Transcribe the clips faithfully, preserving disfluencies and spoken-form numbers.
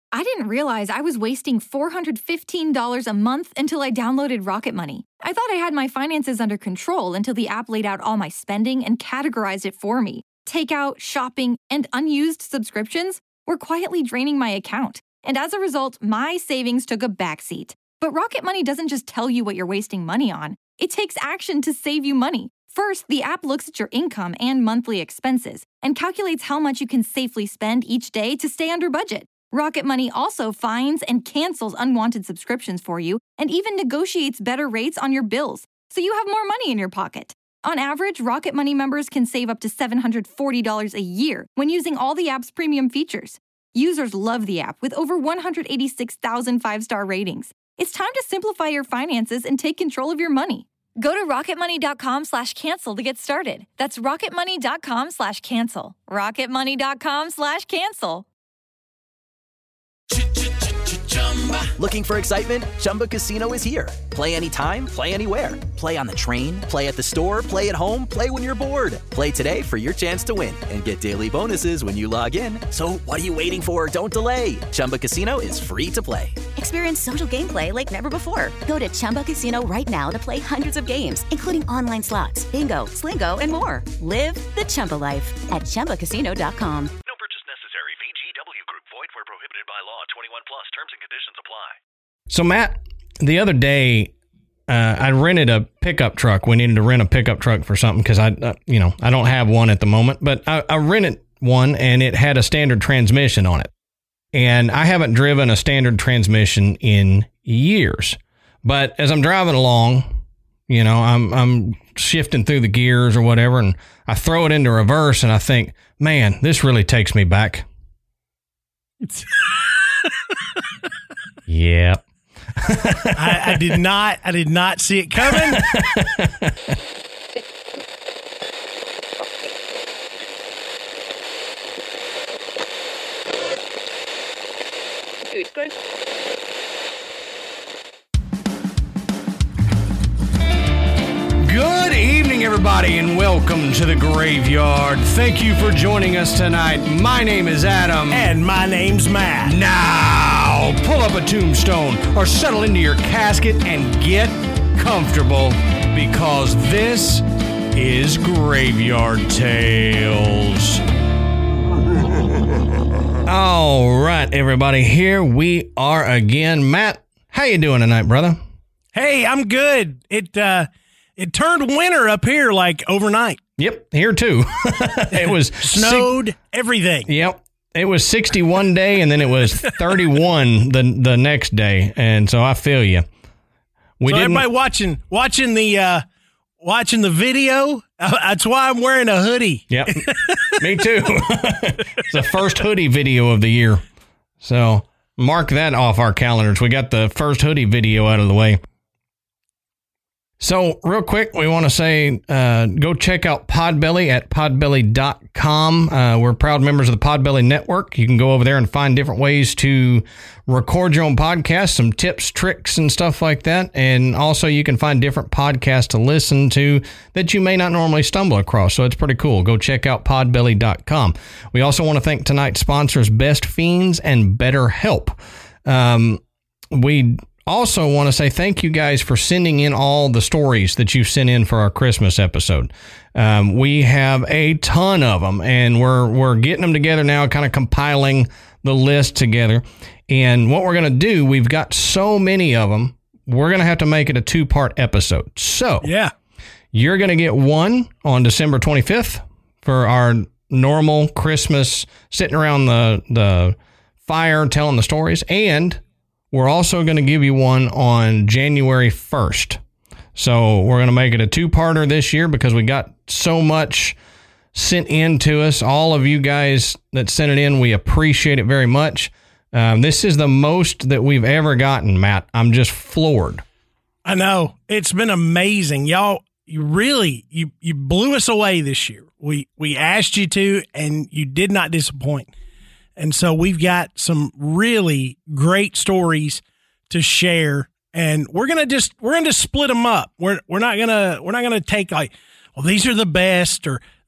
I didn't realize I was wasting four hundred fifteen dollars a month until I downloaded Rocket Money. I thought I had my finances under control until the app laid out all my spending and categorized it for me. Takeout, shopping, and unused subscriptions were quietly draining my account. And as a result, my savings took a backseat. But Rocket Money doesn't just tell you what you're wasting money on. It takes action to save you money. First, the app looks at your income and monthly expenses and calculates how much you can safely spend each day to stay under budget. Rocket Money also finds and cancels unwanted subscriptions for you and even negotiates better rates on your bills, so you have more money in your pocket. On average, Rocket Money members can save up to seven hundred forty dollars a year when using all the app's premium features. Users love the app with over one hundred eighty-six thousand five-star ratings. It's time to simplify your finances and take control of your money. Go to rocketmoney.com slash cancel to get started. That's rocketmoney.com slash cancel. rocketmoney.com slash cancel. Looking for excitement? Chumba Casino is here. Play anytime, play anywhere. Play on the train, play at the store, play at home, play when you're bored. Play today for your chance to win and get daily bonuses when you log in. So what are you waiting for? Don't delay. Chumba Casino is free to play. Experience social gameplay like never before. Go to Chumba Casino right now to play hundreds of games, including online slots, bingo, Slingo, and more. Live the Chumba life at chumba casino dot com. No purchase necessary. V G W Group. Void where prohibited by law. twenty-one plus. Terms and conditions apply. So, Matt, the other day, uh, I rented a pickup truck. We needed to rent a pickup truck for something because I, uh, you know, I don't have one at the moment. But I, I rented one, and it had a standard transmission on it. And I haven't driven a standard transmission in years. But as I'm driving along, you know, I'm I'm shifting through the gears or whatever, and I throw it into reverse, and I think, man, this really takes me back. Yep. I, I did not. I did not see it coming. Good. Good evening, everybody, and welcome to the Graveyard. Thank you for joining us tonight. My name is Adam. And my name's Matt. Now, pull up a tombstone or settle into your casket and get comfortable because this is Graveyard Tales. All right, everybody, here we are again. Matt, how you doing tonight, brother? Hey, I'm good. It uh, it turned winter up here like overnight. Yep, here too. It was snowed, six, everything. Yep. It was sixty-one day, and then it was thirty-one the the next day, and so I feel you. We so didn't, everybody watching watching the uh, watching the video. Uh, that's why I'm wearing a hoodie. Yep, me too. It's the first hoodie video of the year, so mark that off our calendars. We got the first hoodie video out of the way. So real quick, we want to say, uh, go check out Podbelly at podbelly dot com. Uh, we're proud members of the Podbelly Network. You can go over there and find different ways to record your own podcast, some tips, tricks, and stuff like that. And also you can find different podcasts to listen to that you may not normally stumble across. So it's pretty cool. Go check out podbelly dot com. We also want to thank tonight's sponsors, Best Fiends and BetterHelp. Um, we Also want to say thank you guys for sending in all the stories that you sent in for our Christmas episode. Um, we have a ton of them, and we're we're getting them together now, kind of compiling the list together. And what we're going to do, we've got so many of them, we're going to have to make it a two-part episode. So yeah, you're going to get one on December twenty-fifth for our normal Christmas, sitting around the, the fire telling the stories, and we're also going to give you one on January first. So we're going to make it a two-parter this year because we got so much sent in to us. All of you guys that sent it in, we appreciate it very much. Um, this is the most that we've ever gotten, Matt. I'm just floored. I know. It's been amazing. Y'all, you really, you, you blew us away this year. We, we asked you to, and you did not disappoint. And so we've got some really great stories to share, and we're gonna just we're gonna just split them up. We're we're not gonna we're not gonna take like, well, these are the best or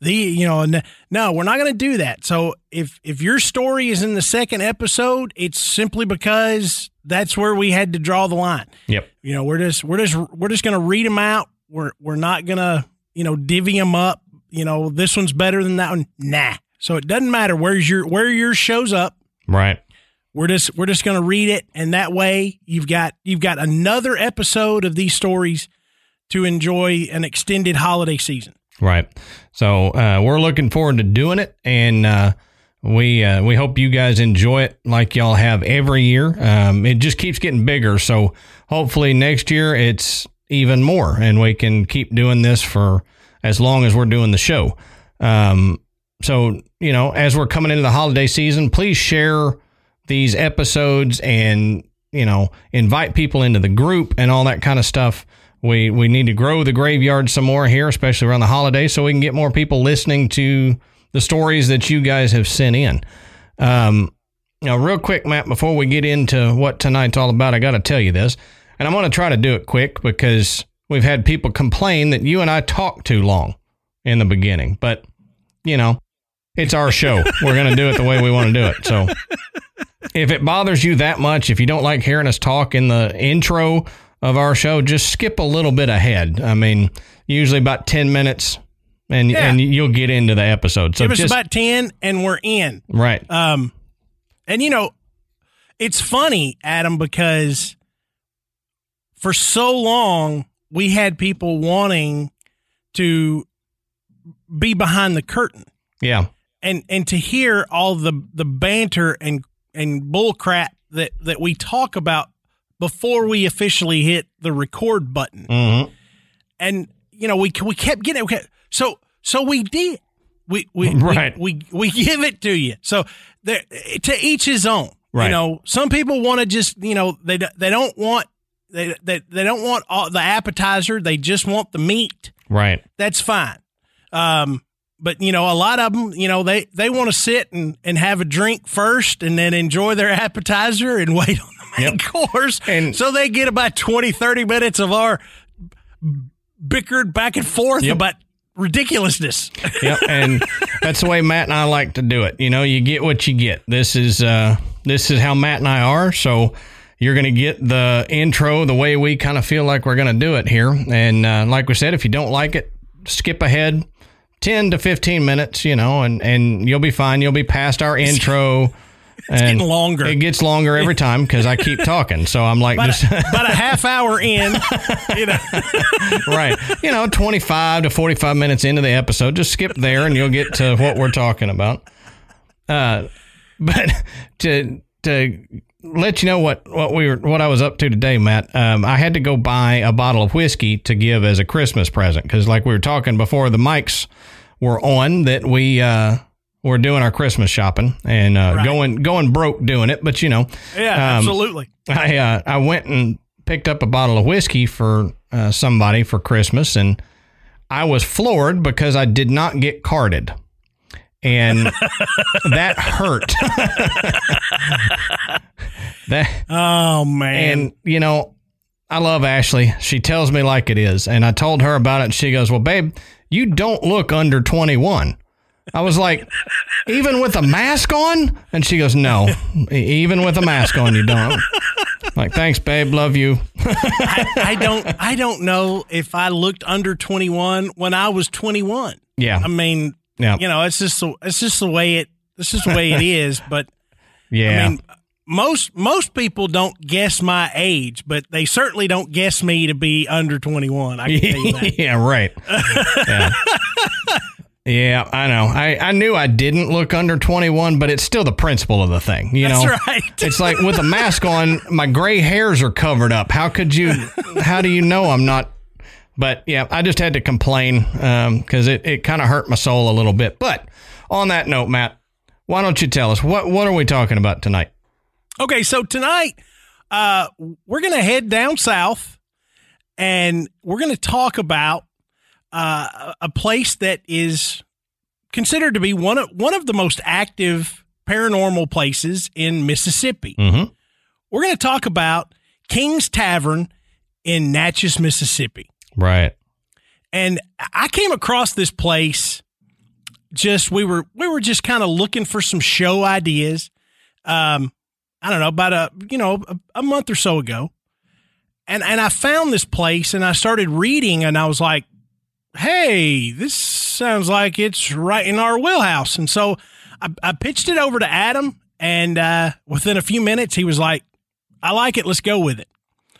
the, you know, n- no, we're not going to do that. So if, if your story is in the second episode, it's simply because that's where we had to draw the line. Yep. You know, we're just, we're just, we're just going to read them out. We're, we're not going to, you know, divvy them up. You know, this one's better than that one. Nah. So it doesn't matter where's your, where yours shows up. Right. We're just, we're just going to read it. And that way you've got, you've got another episode of these stories to enjoy an extended holiday season. Right. So uh, we're looking forward to doing it, and uh, we uh, we hope you guys enjoy it like y'all have every year. Um, it just keeps getting bigger, so hopefully next year it's even more, and we can keep doing this for as long as we're doing the show. Um, so, you know, as we're coming into the holiday season, please share these episodes and, you know, invite people into the group and all that kind of stuff. We we need to grow the graveyard some more here, especially around the holidays, so we can get more people listening to the stories that you guys have sent in. Um, now, real quick, Matt, before we get into what tonight's all about, I got to tell you this, and I'm going to try to do it quick because we've had people complain that you and I talk too long in the beginning. But, you know, it's our show. We're going to do it the way we want to do it. So if it bothers you that much, if you don't like hearing us talk in the intro of our show, just skip a little bit ahead. I mean, usually about ten minutes, and yeah. and you'll get into the episode. So give us just, about ten, and we're in. Right. Um, and you know, it's funny, Adam, because for so long we had people wanting to be behind the curtain. Yeah. And and to hear all the the banter and and bull crap that that we talk about before we officially hit the record button. Mm-hmm. And, you know, we we kept getting it. So so we did. We we, right. we, we we give it to you. So there, to each his own. Right. You know, some people want to just, you know, they they don't want they they, they don't want all the appetizer. They just want the meat. Right. That's fine. Um But, you know, a lot of them, you know, they, they want to sit and, and have a drink first and then enjoy their appetizer and wait on the main yep. course. And so they get about twenty, thirty minutes of our bickered back and forth yep. about ridiculousness. Yep. And that's the way Matt and I like to do it. You know, you get what you get. This is, uh, this is how Matt and I are. So you're going to get the intro the way we kind of feel like we're going to do it here. And uh, like we said, if you don't like it, skip ahead ten to fifteen minutes, you know, and, and you'll be fine. You'll be past our intro. It's and getting longer. It gets longer every time because I keep talking. So I'm like, about, just a, about a half hour in, you know. Right. You know, twenty-five to forty-five minutes into the episode, just skip there and you'll get to what we're talking about. Uh, but to, to let you know what, what we were, what I was up to today, Matt, um, I had to go buy a bottle of whiskey to give as a Christmas present. Cause like we were talking before the mics were on, that we, uh, were doing our Christmas shopping and, uh, right. going, going broke doing it. But you know, yeah, um, absolutely. I, uh, I went and picked up a bottle of whiskey for, uh, somebody for Christmas, and I was floored because I did not get carded. And that hurt. that, oh, man. And, you know, I love Ashley. She tells me like it is. And I told her about it. And she goes, well, babe, you don't look under twenty-one. I was like, even with a mask on? And she goes, no, even with a mask on, you don't. I'm like, thanks, babe. Love you. I, I don't I don't know if I looked under twenty-one when I was twenty-one. Yeah. I mean, yeah. you know, it's just the, it's just the way it it's just the way it is. But yeah, I mean, most most people don't guess my age, but they certainly don't guess me to be under twenty-one. I can tell you that. Yeah, right. Yeah. Yeah, I know. I, I knew I didn't look under twenty-one, but it's still the principle of the thing. You That's know, right. It's like with a mask on, my gray hairs are covered up. How could you? How do you know I'm not? But yeah, I just had to complain because um, it, it kind of hurt my soul a little bit. But on that note, Matt, why don't you tell us what what are we talking about tonight? Okay, so tonight uh, we're going to head down south, and we're going to talk about uh, a place that is considered to be one of one of the most active paranormal places in Mississippi. Mm-hmm. We're going to talk about King's Tavern in Natchez, Mississippi. Right. And I came across this place just we were we were just kind of looking for some show ideas. Um, I don't know, about a you know a, a month or so ago, and and I found this place and I started reading and I was like, hey, this sounds like it's right in our wheelhouse. And so I, I pitched it over to Adam, and uh, within a few minutes he was like, I like it, let's go with it.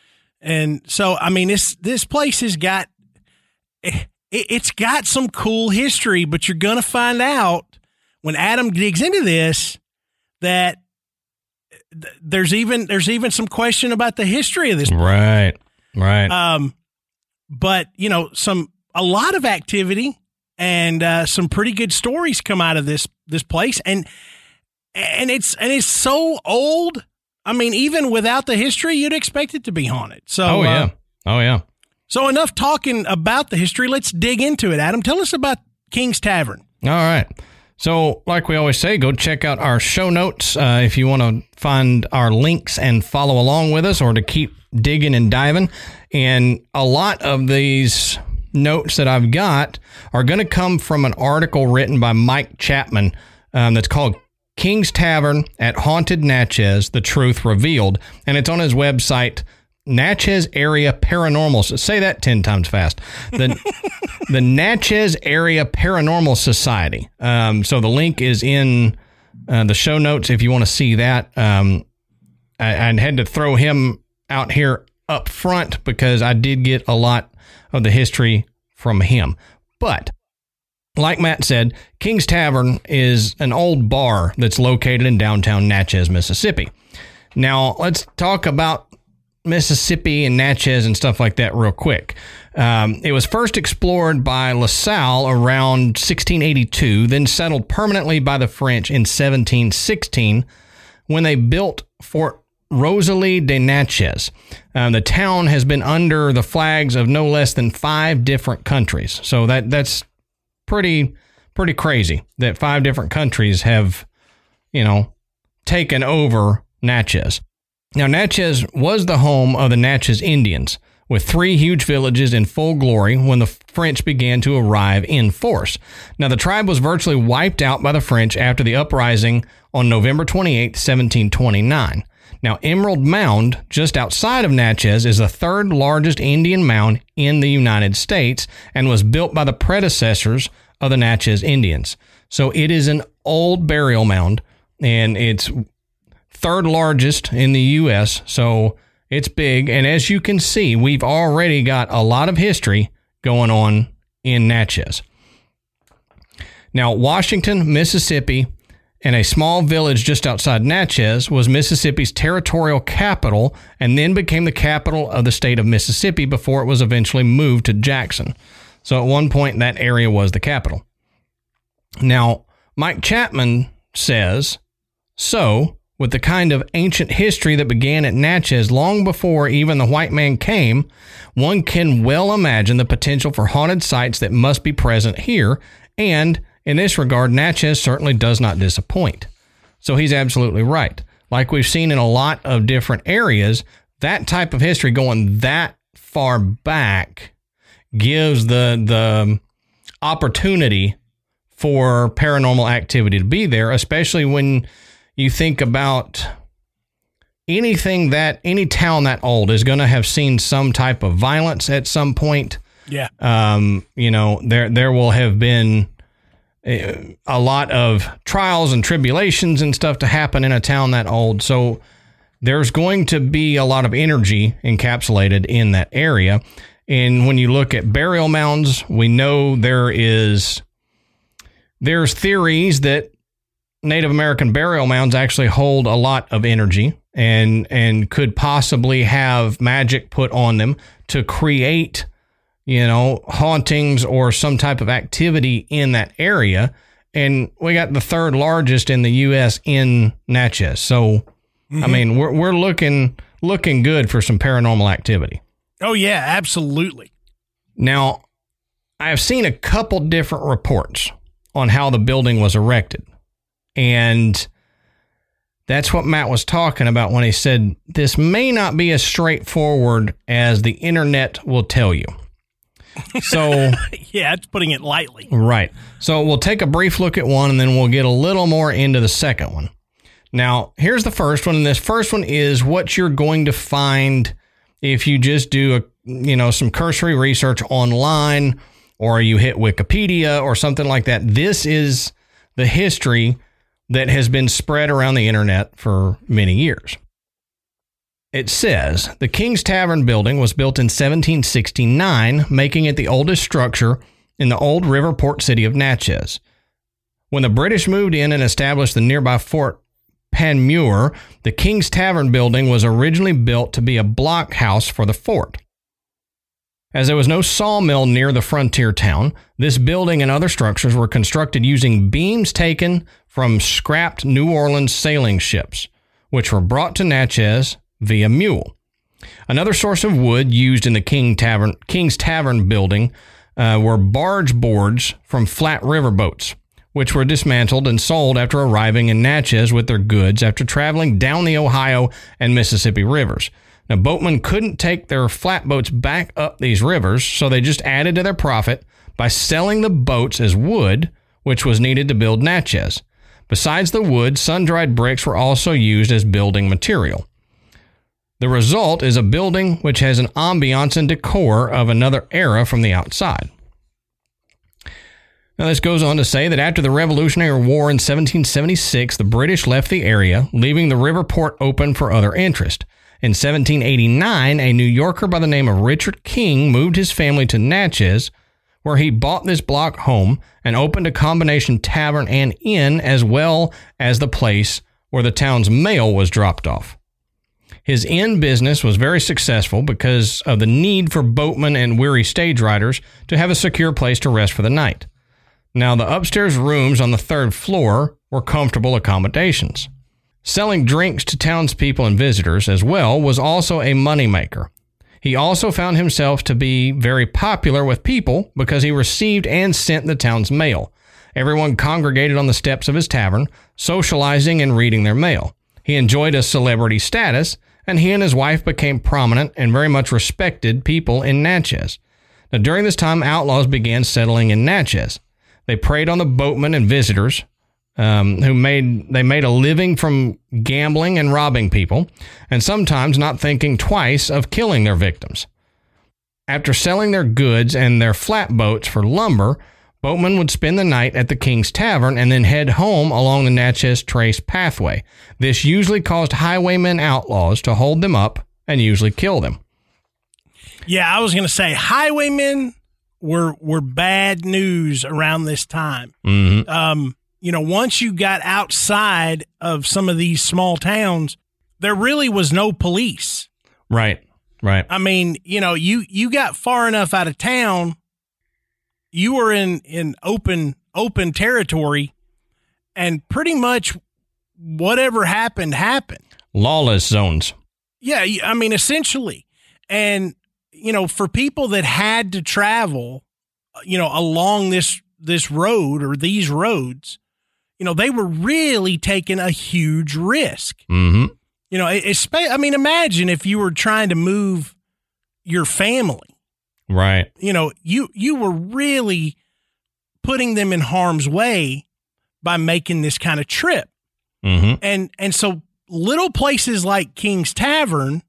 And so I mean this this place has got. It, It's got some cool history, but you're going to find out when Adam digs into this that th- there's even there's even some question about the history of this place. Right, right. Um, but you know, some a lot of activity and uh, some pretty good stories come out of this this place, and and it's and it's so old. I mean, even without the history, you'd expect it to be haunted. So, oh yeah, uh, oh yeah. So enough talking about the history. Let's dig into it. Adam, tell us about King's Tavern. All right. So like we always say, go check out our show notes uh, if you want to find our links and follow along with us or to keep digging and diving. And a lot of these notes that I've got are going to come from an article written by Mike Chapman um, that's called King's Tavern at Haunted Natchez, The Truth Revealed. And it's on his website, Natchez Area Paranormal. Say that ten times fast. The the Natchez Area Paranormal Society. Um, so the link is in uh, the show notes if you want to see that. Um, I, I had to throw him out here up front because I did get a lot of the history from him. But like Matt said, King's Tavern is an old bar that's located in downtown Natchez, Mississippi. Now let's talk about Mississippi and Natchez and stuff like that real quick. Um, it was first explored by LaSalle around sixteen eighty-two, then settled permanently by the French in seventeen sixteen when they built Fort Rosalie de Natchez. Um, the town has been under the flags of no less than five different countries. So that that's pretty pretty crazy that five different countries have, you know, taken over Natchez. Now, Natchez was the home of the Natchez Indians, with three huge villages in full glory when the French began to arrive in force. Now, the tribe was virtually wiped out by the French after the uprising on November twenty-eighth, seventeen twenty-nine. Now, Emerald Mound, just outside of Natchez, is the third largest Indian mound in the United States and was built by the predecessors of the Natchez Indians. So it is an old burial mound, and it's third largest in the U S, so it's big. And as you can see, we've already got a lot of history going on in Natchez. Now, Washington, Mississippi, and a small village just outside Natchez was Mississippi's territorial capital and then became the capital of the state of Mississippi before it was eventually moved to Jackson. So at one point, that area was the capital. Now, Mike Chapman says, so with the kind of ancient history that began at Natchez long before even the white man came, one can well imagine the potential for haunted sites that must be present here, and in this regard, Natchez certainly does not disappoint. So he's absolutely right. Like we've seen in a lot of different areas, that type of history going that far back gives the the opportunity for paranormal activity to be there, especially when you think about anything that any town that old is going to have seen some type of violence at some point. Yeah. Um, you know, there there will have been a, a lot of trials and tribulations and stuff to happen in a town that old. So there's going to be a lot of energy encapsulated in that area. And when you look at burial mounds, we know there is there's theories that Native American burial mounds actually hold a lot of energy and and could possibly have magic put on them to create, you know, hauntings or some type of activity in that area. And we got the third largest in the U S in Natchez. So, mm-hmm. I mean, we're we're looking looking good for some paranormal activity. Oh, yeah, absolutely. Now, I have seen a couple different reports on how the building was erected. And that's what Matt was talking about when he said this may not be as straightforward as the internet will tell you. So, yeah, it's putting it lightly. Right. So we'll take a brief look at one, and then we'll get a little more into the second one. Now, here's the first one, and this first one is what you're going to find if you just do a, you know, some cursory research online, or you hit Wikipedia or something like that. This is the history that has been spread around the internet for many years. It says the King's Tavern building was built in seventeen sixty-nine, making it the oldest structure in the old river port city of Natchez. When the British moved in and established the nearby Fort Panmure, the King's Tavern building was originally built to be a blockhouse for the fort. As there was no sawmill near the frontier town, this building and other structures were constructed using beams taken from scrapped New Orleans sailing ships, which were brought to Natchez via mule. Another source of wood used in the King Tavern, King's Tavern building uh, were barge boards from flat river boats, which were dismantled and sold after arriving in Natchez with their goods after traveling down the Ohio and Mississippi rivers. Now, boatmen couldn't take their flatboats back up these rivers, so they just added to their profit by selling the boats as wood, which was needed to build Natchez. Besides the wood, sun-dried bricks were also used as building material. The result is a building which has an ambiance and decor of another era from the outside. Now, this goes on to say that after the Revolutionary War in seventeen seventy-six, the British left the area, leaving the river port open for other interest. In seventeen eighty-nine, a New Yorker by the name of Richard King moved his family to Natchez, where he bought this block home and opened a combination tavern and inn, as well as the place where the town's mail was dropped off. His inn business was very successful because of the need for boatmen and weary stage riders to have a secure place to rest for the night. Now, the upstairs rooms on the third floor were comfortable accommodations. Selling drinks to townspeople and visitors as well was also a moneymaker. He also found himself to be very popular with people because he received and sent the town's mail. Everyone congregated on the steps of his tavern, socializing and reading their mail. He enjoyed a celebrity status, and he and his wife became prominent and very much respected people in Natchez. Now, during this time, outlaws began settling in Natchez. They preyed on the boatmen and visitors, um, who made they made a living from gambling and robbing people, and sometimes not thinking twice of killing their victims. After selling their goods and their flatboats for lumber, boatmen would spend the night at the King's Tavern and then head home along the Natchez Trace pathway. This usually caused highwaymen outlaws to hold them up and usually kill them. Yeah, I was going to say highwaymen were were bad news around this time. Mm-hmm. Um, you know, once you got outside of some of these small towns, there really was no police. Right, right. I mean, you know, you you got far enough out of town, you were in, in open open territory, and pretty much whatever happened, happened. Lawless zones. Yeah, I mean, essentially. And, you know, for people that had to travel, you know, along this this road or these roads, you know, they were really taking a huge risk. Mm-hmm. You know, it's, I mean, imagine if you were trying to move your family. Right. You know, you you were really putting them in harm's way by making this kind of trip. Mm-hmm. And and so little places like King's Tavern,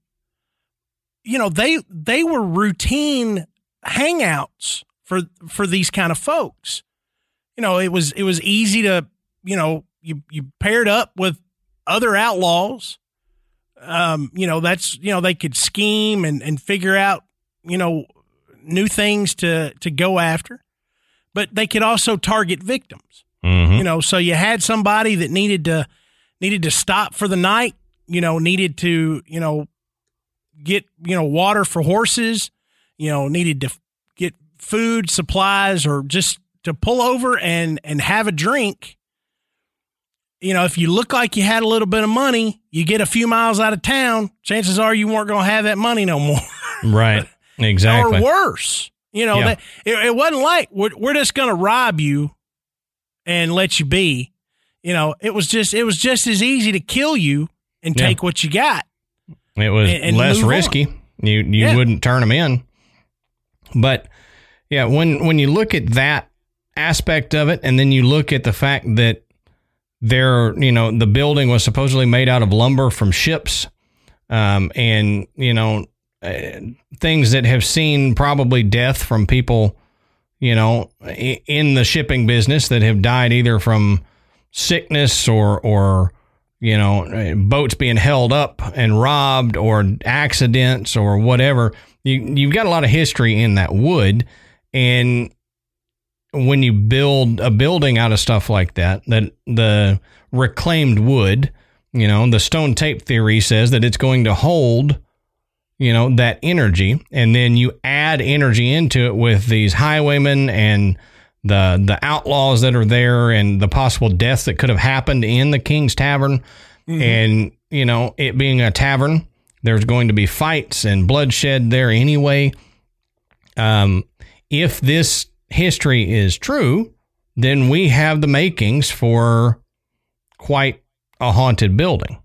you know, they they were routine hangouts for for these kind of folks. You know, it was it was easy to, you know, you you paired up with other outlaws. Um, you know, that's, you know, they could scheme and, and figure out, you know, new things to, to go after, but they could also target victims. Mm-hmm. You know, so you had somebody that needed to, needed to stop for the night, you know, needed to, you know, get, you know, water for horses, you know, needed to get food, supplies, or just to pull over and, and have a drink. You know, if you look like you had a little bit of money, you get a few miles out of town, chances are you weren't going to have that money no more. Right. Exactly. Or worse. You know, Yeah. that, it, it wasn't like we're, we're just going to rob you and let you be. You know, it was just it was just as easy to kill you and Yeah. take what you got. It was and- and less move risky. on. You you Yeah. wouldn't turn them in. But Yeah, when when you look at that aspect of it, and then you look at the fact that there, you know, the building was supposedly made out of lumber from ships, um, and you know, uh, things that have seen probably death from people, you know, in the shipping business that have died either from sickness or or you know, boats being held up and robbed or accidents or whatever. You, you've got a lot of history in that wood. And when you build a building out of stuff like that, that the reclaimed wood, you know, the stone tape theory says that it's going to hold, you know, that energy. And then you add energy into it with these highwaymen and the the outlaws that are there and the possible deaths that could have happened in the King's Tavern. Mm-hmm. And, you know, it being a tavern, there's going to be fights and bloodshed there anyway. Um, if this history is true, then we have the makings for quite a haunted building.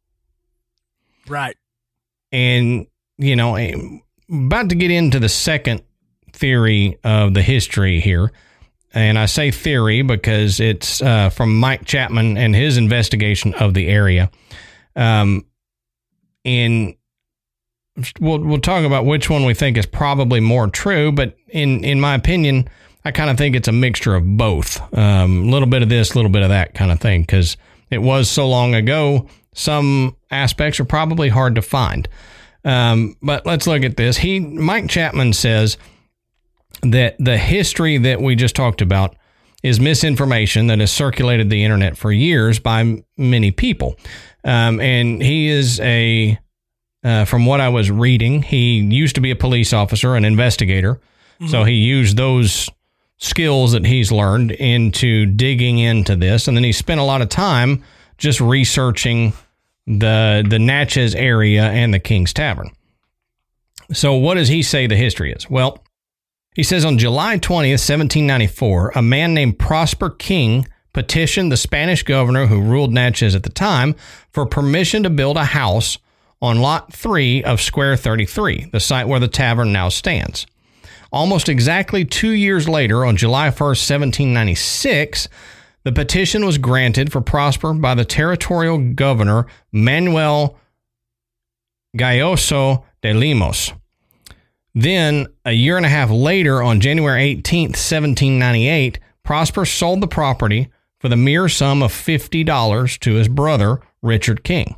Right. And, you know, I'm about to get into the second theory of the history here. And I say theory because it's uh, from Mike Chapman and his investigation of the area. Um, and we'll we'll talk about which one we think is probably more true. But in, in my opinion, I kind of think it's a mixture of both. Um, a little bit of this, a little bit of that kind of thing, because it was so long ago. Some aspects are probably hard to find. Um, but let's look at this. He Mike Chapman says that the history that we just talked about is misinformation that has circulated the internet for years by m- many people. Um, and he is a, uh, from what I was reading, he used to be a police officer, an investigator. Mm-hmm. So he used those skills that he's learned into digging into this. And then he spent a lot of time just researching the, the Natchez area and the King's Tavern. So what does he say the history is? Well, he says on July twentieth, seventeen ninety-four, a man named Prosper King petitioned the Spanish governor who ruled Natchez at the time for permission to build a house on Lot three of Square thirty-three, the site where the tavern now stands. Almost exactly two years later, on July first, seventeen ninety-six, the petition was granted for Prosper by the territorial governor Manuel Gayoso de Lemos. Then, a year and a half later, on January eighteenth, seventeen ninety-eight, Prosper sold the property for the mere sum of fifty dollars to his brother, Richard King.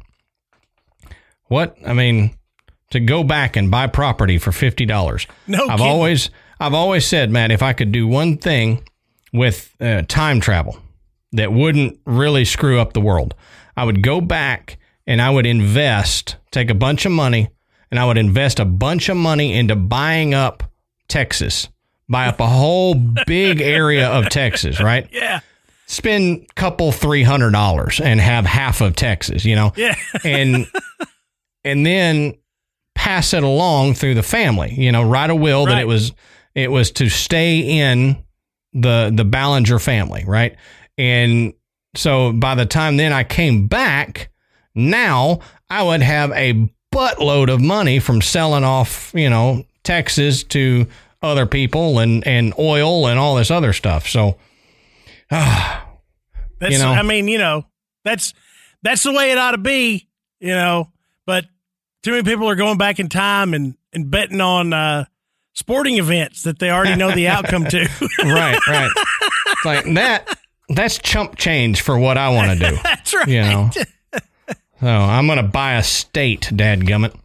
What? I mean, to go back and buy property for fifty dollars. No I've kidding. always, I've always said, Matt, if I could do one thing with uh, time travel that wouldn't really screw up the world, I would go back and I would invest, take a bunch of money, and I would invest a bunch of money into buying up Texas, buy up a whole big area of Texas, right? Yeah. Spend a couple, three hundred dollars and have half of Texas, you know? Yeah. and, and then pass it along through the family, you know, write a will Right. that it was, it was to stay in the, the Ballinger family. Right. And so by the time then I came back, now I would have a buttload of money from selling off, you know, Texas to other people and, and oil and all this other stuff. So, uh, That's, you know, I mean, you know, that's, that's the way it ought to be, you know, but too many people are going back in time and, and betting on, uh, sporting events that they already know the outcome to. right, right. It's like that, that's chump change for what I want to do. That's right. You know, so I'm going to buy a state, dadgummit.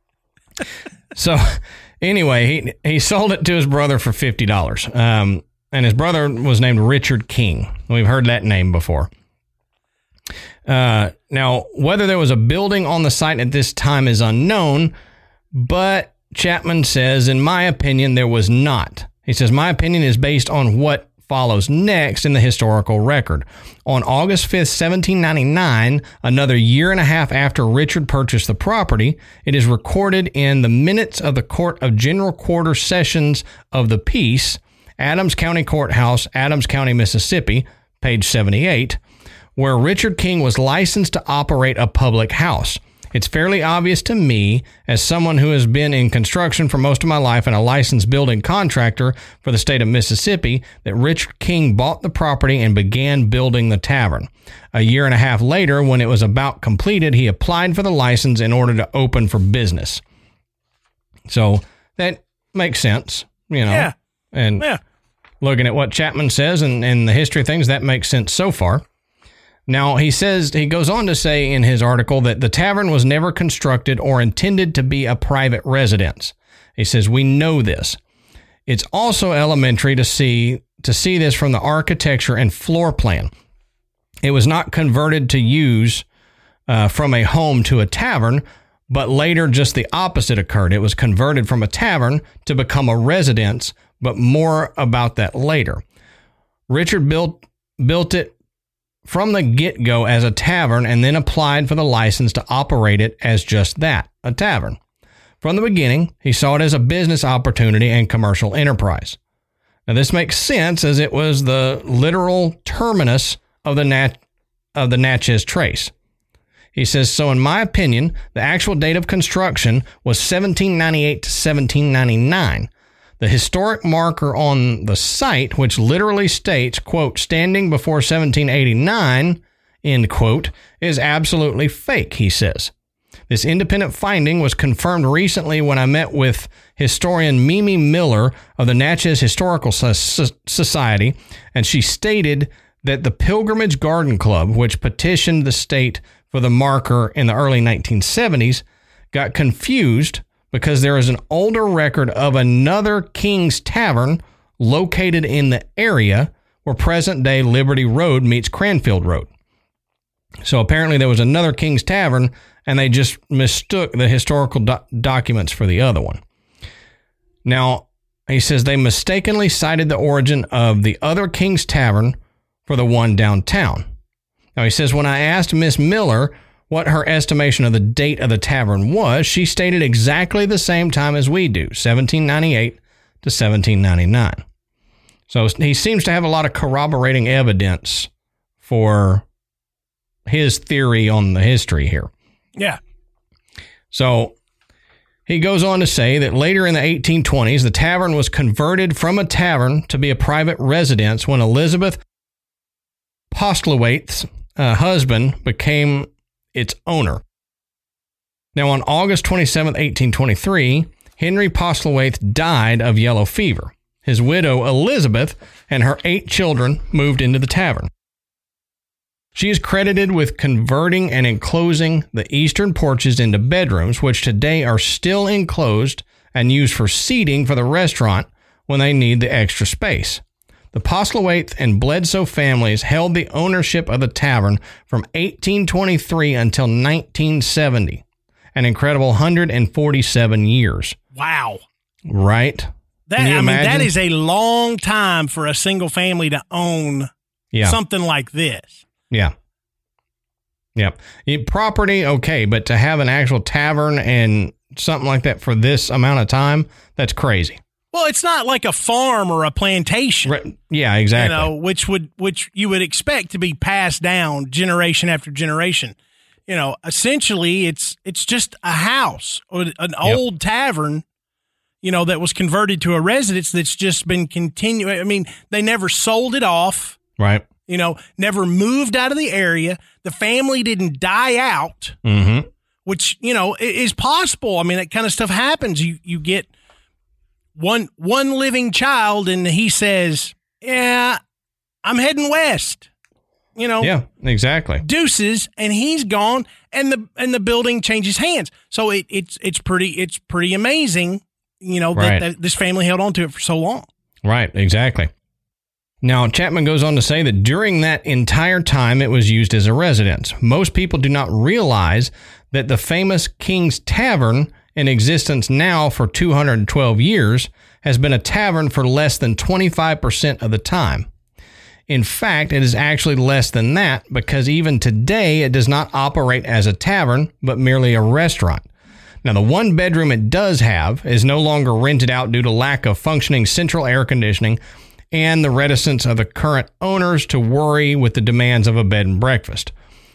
So anyway, he, he sold it to his brother for fifty dollars. Um, and his brother was named Richard King. We've heard that name before. Uh, now, whether there was a building on the site at this time is unknown, but Chapman says, in my opinion, there was not. He says, my opinion is based on what follows next in the historical record. On August fifth, seventeen ninety-nine, another year and a half after Richard purchased the property, it is recorded in the minutes of the Court of General Quarter Sessions of the Peace, Adams County Courthouse, Adams County, Mississippi, page seventy-eight, where Richard King was licensed to operate a public house. It's fairly obvious to me, as someone who has been in construction for most of my life and a licensed building contractor for the state of Mississippi, that Richard King bought the property and began building the tavern. A year and a half later, when it was about completed, he applied for the license in order to open for business. So that makes sense, you know. Yeah. And yeah. looking at what Chapman says and, and the history of things, that makes sense so far. Now, he says, he goes on to say in his article that the tavern was never constructed or intended to be a private residence. He says, we know this. It's also elementary to see to see this from the architecture and floor plan. It was not converted to use uh, from a home to a tavern, but later just the opposite occurred. It was converted from a tavern to become a residence, but more about that later. Richard built built it from the get-go as a tavern and then applied for the license to operate it as just that, a tavern. From the beginning, he saw it as a business opportunity and commercial enterprise. Now, this makes sense as it was the literal terminus of the Nat- of the Natchez Trace. He says, so in my opinion, the actual date of construction was seventeen ninety-eight to seventeen ninety-nine. The historic marker on the site, which literally states, quote, standing before seventeen eighty-nine, end quote, is absolutely fake, he says. This independent finding was confirmed recently when I met with historian Mimi Miller of the Natchez Historical Society, and she stated that the Pilgrimage Garden Club, which petitioned the state for the marker in the early nineteen seventies, got confused because there is an older record of another King's Tavern located in the area where present-day Liberty Road meets Cranfield Road. So apparently there was another King's Tavern, and they just mistook the historical do- documents for the other one. Now, he says they mistakenly cited the origin of the other King's Tavern for the one downtown. Now, he says, when I asked Miss Miller what her estimation of the date of the tavern was, she stated exactly the same time as we do, seventeen ninety-eight to seventeen ninety-nine. So he seems to have a lot of corroborating evidence for his theory on the history here. Yeah. So he goes on to say that later in the eighteen twenties, the tavern was converted from a tavern to be a private residence when Elizabeth Postlethwaite's uh, husband became its owner. Now, on August twenty-seventh, eighteen twenty-three, Henry Postlethwaite died of yellow fever. His widow, Elizabeth, and her eight children moved into the tavern. She is credited with converting and enclosing the eastern porches into bedrooms, which today are still enclosed and used for seating for the restaurant when they need the extra space. The Postlethwaite and Bledsoe families held the ownership of the tavern from eighteen twenty-three until nineteen seventy, an incredible one hundred forty-seven years. Wow. Right? That, Can you I mean, imagine? that is a long time for a single family to own yeah. something like this. Yeah. Yeah. Property, okay, but to have an actual tavern and something like that for this amount of time, that's crazy. Well, it's not like a farm or a plantation. Right. Yeah, exactly. You know, which would which you would expect to be passed down generation after generation. You know, essentially, it's it's just a house or an Yep. old tavern. You know, that was converted to a residence that's just been continuing. I mean, they never sold it off. Right. You know, never moved out of the area. The family didn't die out, Mm-hmm. which, you know, i- is possible. I mean, that kind of stuff happens. You you get one one living child and he says, yeah, I'm heading west. You know, Yeah, exactly. deuces, and he's gone, and the and the building changes hands. So it, it's it's pretty it's pretty amazing, you know, Right. that, that this family held on to it for so long. Right, exactly. Now, Chapman goes on to say that during that entire time, it was used as a residence. Most people do not realize that the famous King's Tavern, in existence now for two hundred twelve years, has been a tavern for less than twenty-five percent of the time. In fact, it is actually less than that because even today, it does not operate as a tavern, but merely a restaurant. Now, the one bedroom it does have is no longer rented out due to lack of functioning central air conditioning and the reticence of the current owners to worry with the demands of a bed and breakfast.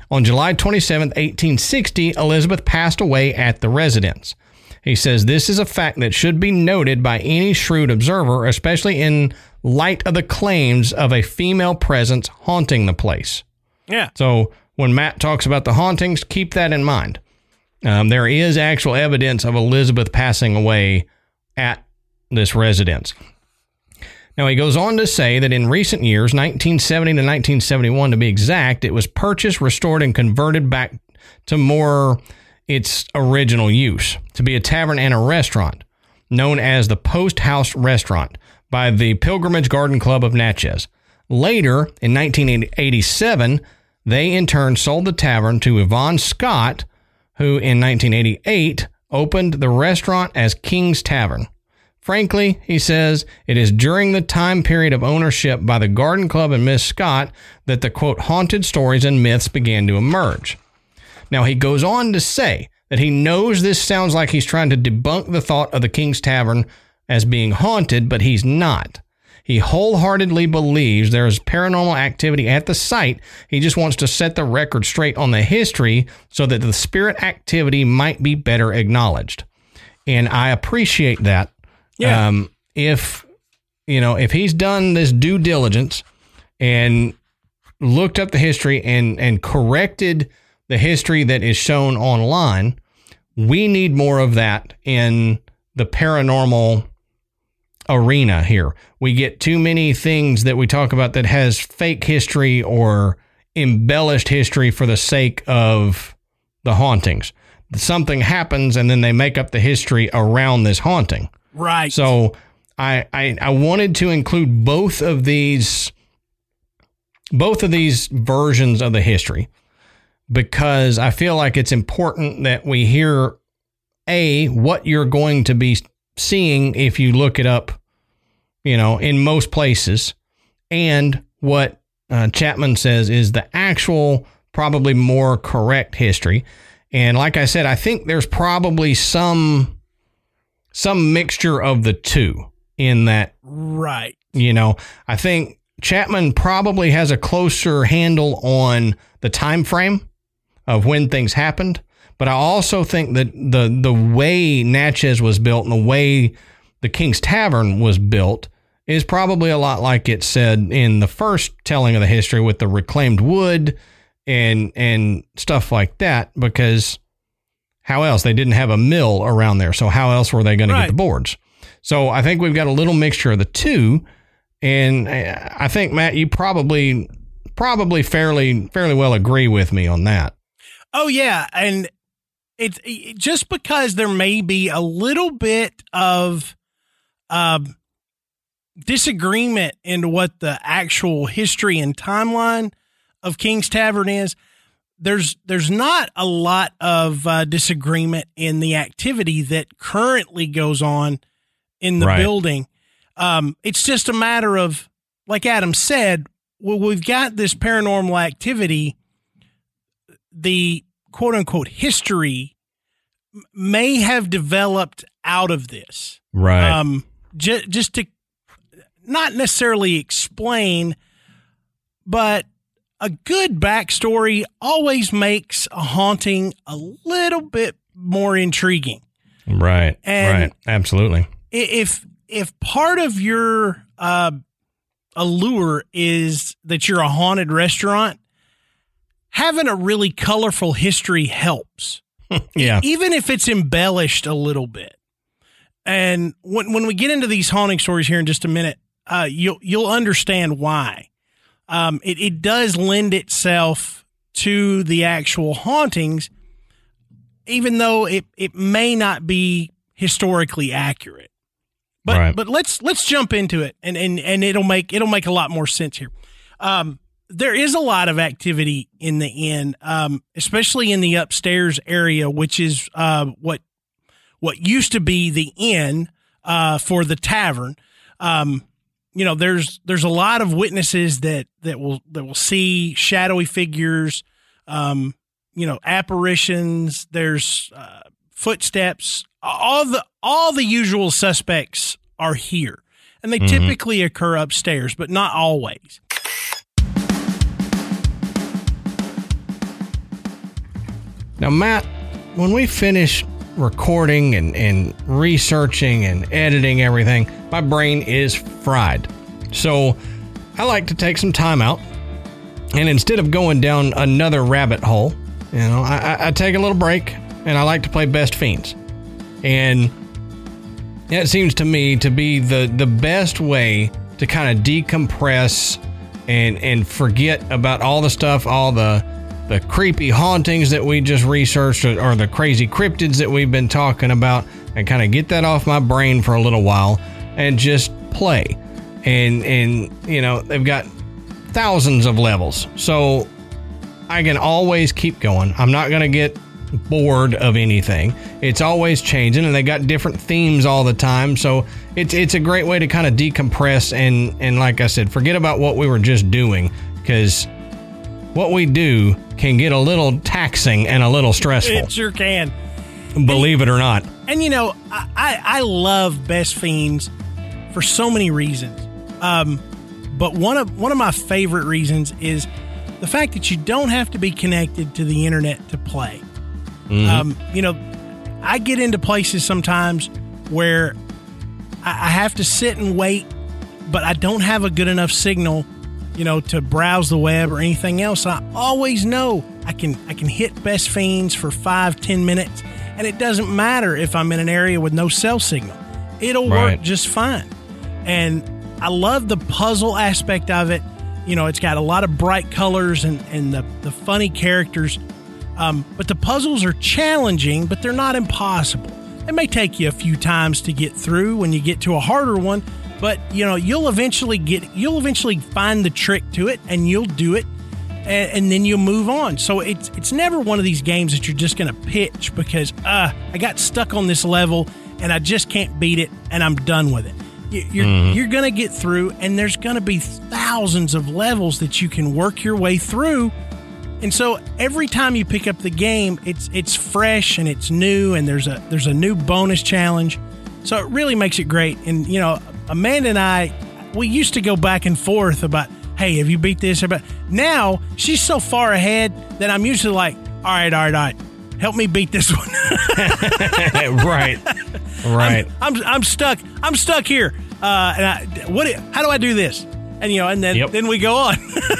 On July twenty-seventh, eighteen sixty, Elizabeth passed away at the residence. He says this is a fact that should be noted by any shrewd observer, especially in light of the claims of a female presence haunting the place. Yeah. So when Matt talks about the hauntings, keep that in mind. Um, there is actual evidence of Elizabeth passing away at this residence. Now, he goes on to say that in recent years, nineteen seventy to nineteen seventy-one to be exact, it was purchased, restored, and converted back to more its original use, to be a tavern and a restaurant, known as the Post House Restaurant, by the Pilgrimage Garden Club of Natchez. Later, in nineteen eighty-seven, they in turn sold the tavern to Yvonne Scott, who in nineteen eighty-eight opened the restaurant as King's Tavern. Frankly, he says, it is during the time period of ownership by the Garden Club and Miss Scott that the, quote, haunted stories and myths began to emerge. Now, he goes on to say that he knows this sounds like he's trying to debunk the thought of the King's Tavern as being haunted, but he's not. He wholeheartedly believes there is paranormal activity at the site. He just wants to set the record straight on the history so that the spirit activity might be better acknowledged. And I appreciate that. Yeah. Um, if, you know, if he's done this due diligence and looked up the history and, and corrected the history that is shown online, we need more of that in the paranormal arena here. We get too many things that we talk about that has fake history or embellished history for the sake of the hauntings. Something happens and then they make up the history around this haunting. Right. So I, I I wanted to include both of these both of these versions of the history because I feel like it's important that we hear A, what you're going to be seeing if you look it up, you know, in most places, and what uh, Chapman says is the actual, probably more correct history. And like I said, I think there's probably some some mixture of the two in that. Right. You know, I think Chapman probably has a closer handle on the time frame of when things happened. But I also think that the the way Natchez was built and the way the King's Tavern was built is probably a lot like it said in the first telling of the history with the reclaimed wood and and stuff like that, because how else? They didn't have a mill around there, so how else were they going to Right. get the boards? So I think we've got a little mixture of the two, and I think, Matt, you probably probably fairly fairly well agree with me on that. Oh, yeah, and it's it, just because there may be a little bit of um, disagreement in what the actual history and timeline of King's Tavern is, there's there's not a lot of uh, disagreement in the activity that currently goes on in the Right. building. Um, it's just a matter of, like Adam said, well, we've got this paranormal activity. The quote unquote history may have developed out of this. Right. Um, j- just to not necessarily explain, but a good backstory always makes a haunting a little bit more intriguing. Right. And right. Absolutely. I- If if part of your uh, allure is that you're a haunted restaurant, having a really colorful history helps. Yeah. Even if it's embellished a little bit. And when when we get into these haunting stories here in just a minute, uh, you'll you'll understand why. Um, it, it does lend itself to the actual hauntings, even though it, it may not be historically accurate. But Right. but let's let's jump into it, and, and, and it'll make it'll make a lot more sense here. Um, there is a lot of activity in the inn, um, especially in the upstairs area, which is uh, what what used to be the inn uh, for the tavern. Um, you know, there's there's a lot of witnesses that that will that will see shadowy figures, um, you know, apparitions. There's uh, footsteps. All the all the usual suspects are here, and they Mm-hmm. typically occur upstairs, but not always. Now, Matt, when we finish recording and, and researching and editing everything, my brain is fried. So I like to take some time out, and instead of going down another rabbit hole, you know, I, I take a little break, and I like to play Best Fiends. And it seems to me to be the, the best way to kind of decompress and and forget about all the stuff, all the the creepy hauntings that we just researched, or, or the crazy cryptids that we've been talking about, and kind of get that off my brain for a little while and just play. And, and you know, they've got thousands of levels, so I can always keep going. I'm not going to get bored of anything. It's always changing, and they got different themes all the time, so it's it's a great way to kind of decompress and and like I said, forget about what we were just doing, because what we do can get a little taxing and a little stressful. It sure can, believe and, it or not. And you know, I, I I love Best Fiends for so many reasons, um but one of one of my favorite reasons is the fact that you don't have to be connected to the internet to play. Mm-hmm. Um, you know, I get into places sometimes where I, I have to sit and wait, but I don't have a good enough signal, you know, to browse the web or anything else. I always know I can I can hit Best Fiends for five, ten minutes, and it doesn't matter if I'm in an area with no cell signal. It'll right. work just fine. And I love the puzzle aspect of it. You know, it's got a lot of bright colors and, and the, the funny characters. Um, but the puzzles are challenging, but they're not impossible. It may take you a few times to get through when you get to a harder one, but you know, you'll eventually get, you'll eventually find the trick to it, and you'll do it, and, and then you'll move on. So it's it's never one of these games that you're just going to pitch because uh, I got stuck on this level and I just can't beat it, and I'm done with it. You're mm. you're going to get through, and there's going to be thousands of levels that you can work your way through. And so every time you pick up the game, it's it's fresh and it's new, and there's a there's a new bonus challenge. So it really makes it great. And you know, Amanda and I, we used to go back and forth about, hey, have you beat this? But now she's so far ahead that I'm usually like, all right, all right, all right, help me beat this one. right, right. I'm, I'm I'm stuck. I'm stuck here. Uh, and I, what? How do I do this? And you know, and then yep. then we go on.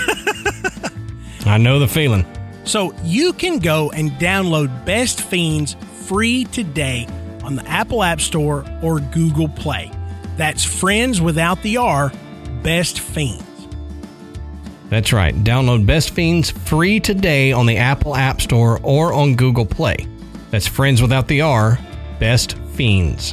I know the feeling. So you can go and download Best Fiends free today on the Apple App Store or Google Play. That's Friends without the R, Best Fiends. That's right. Download Best Fiends free today on the Apple App Store or on Google Play. That's Friends without the R, Best Fiends.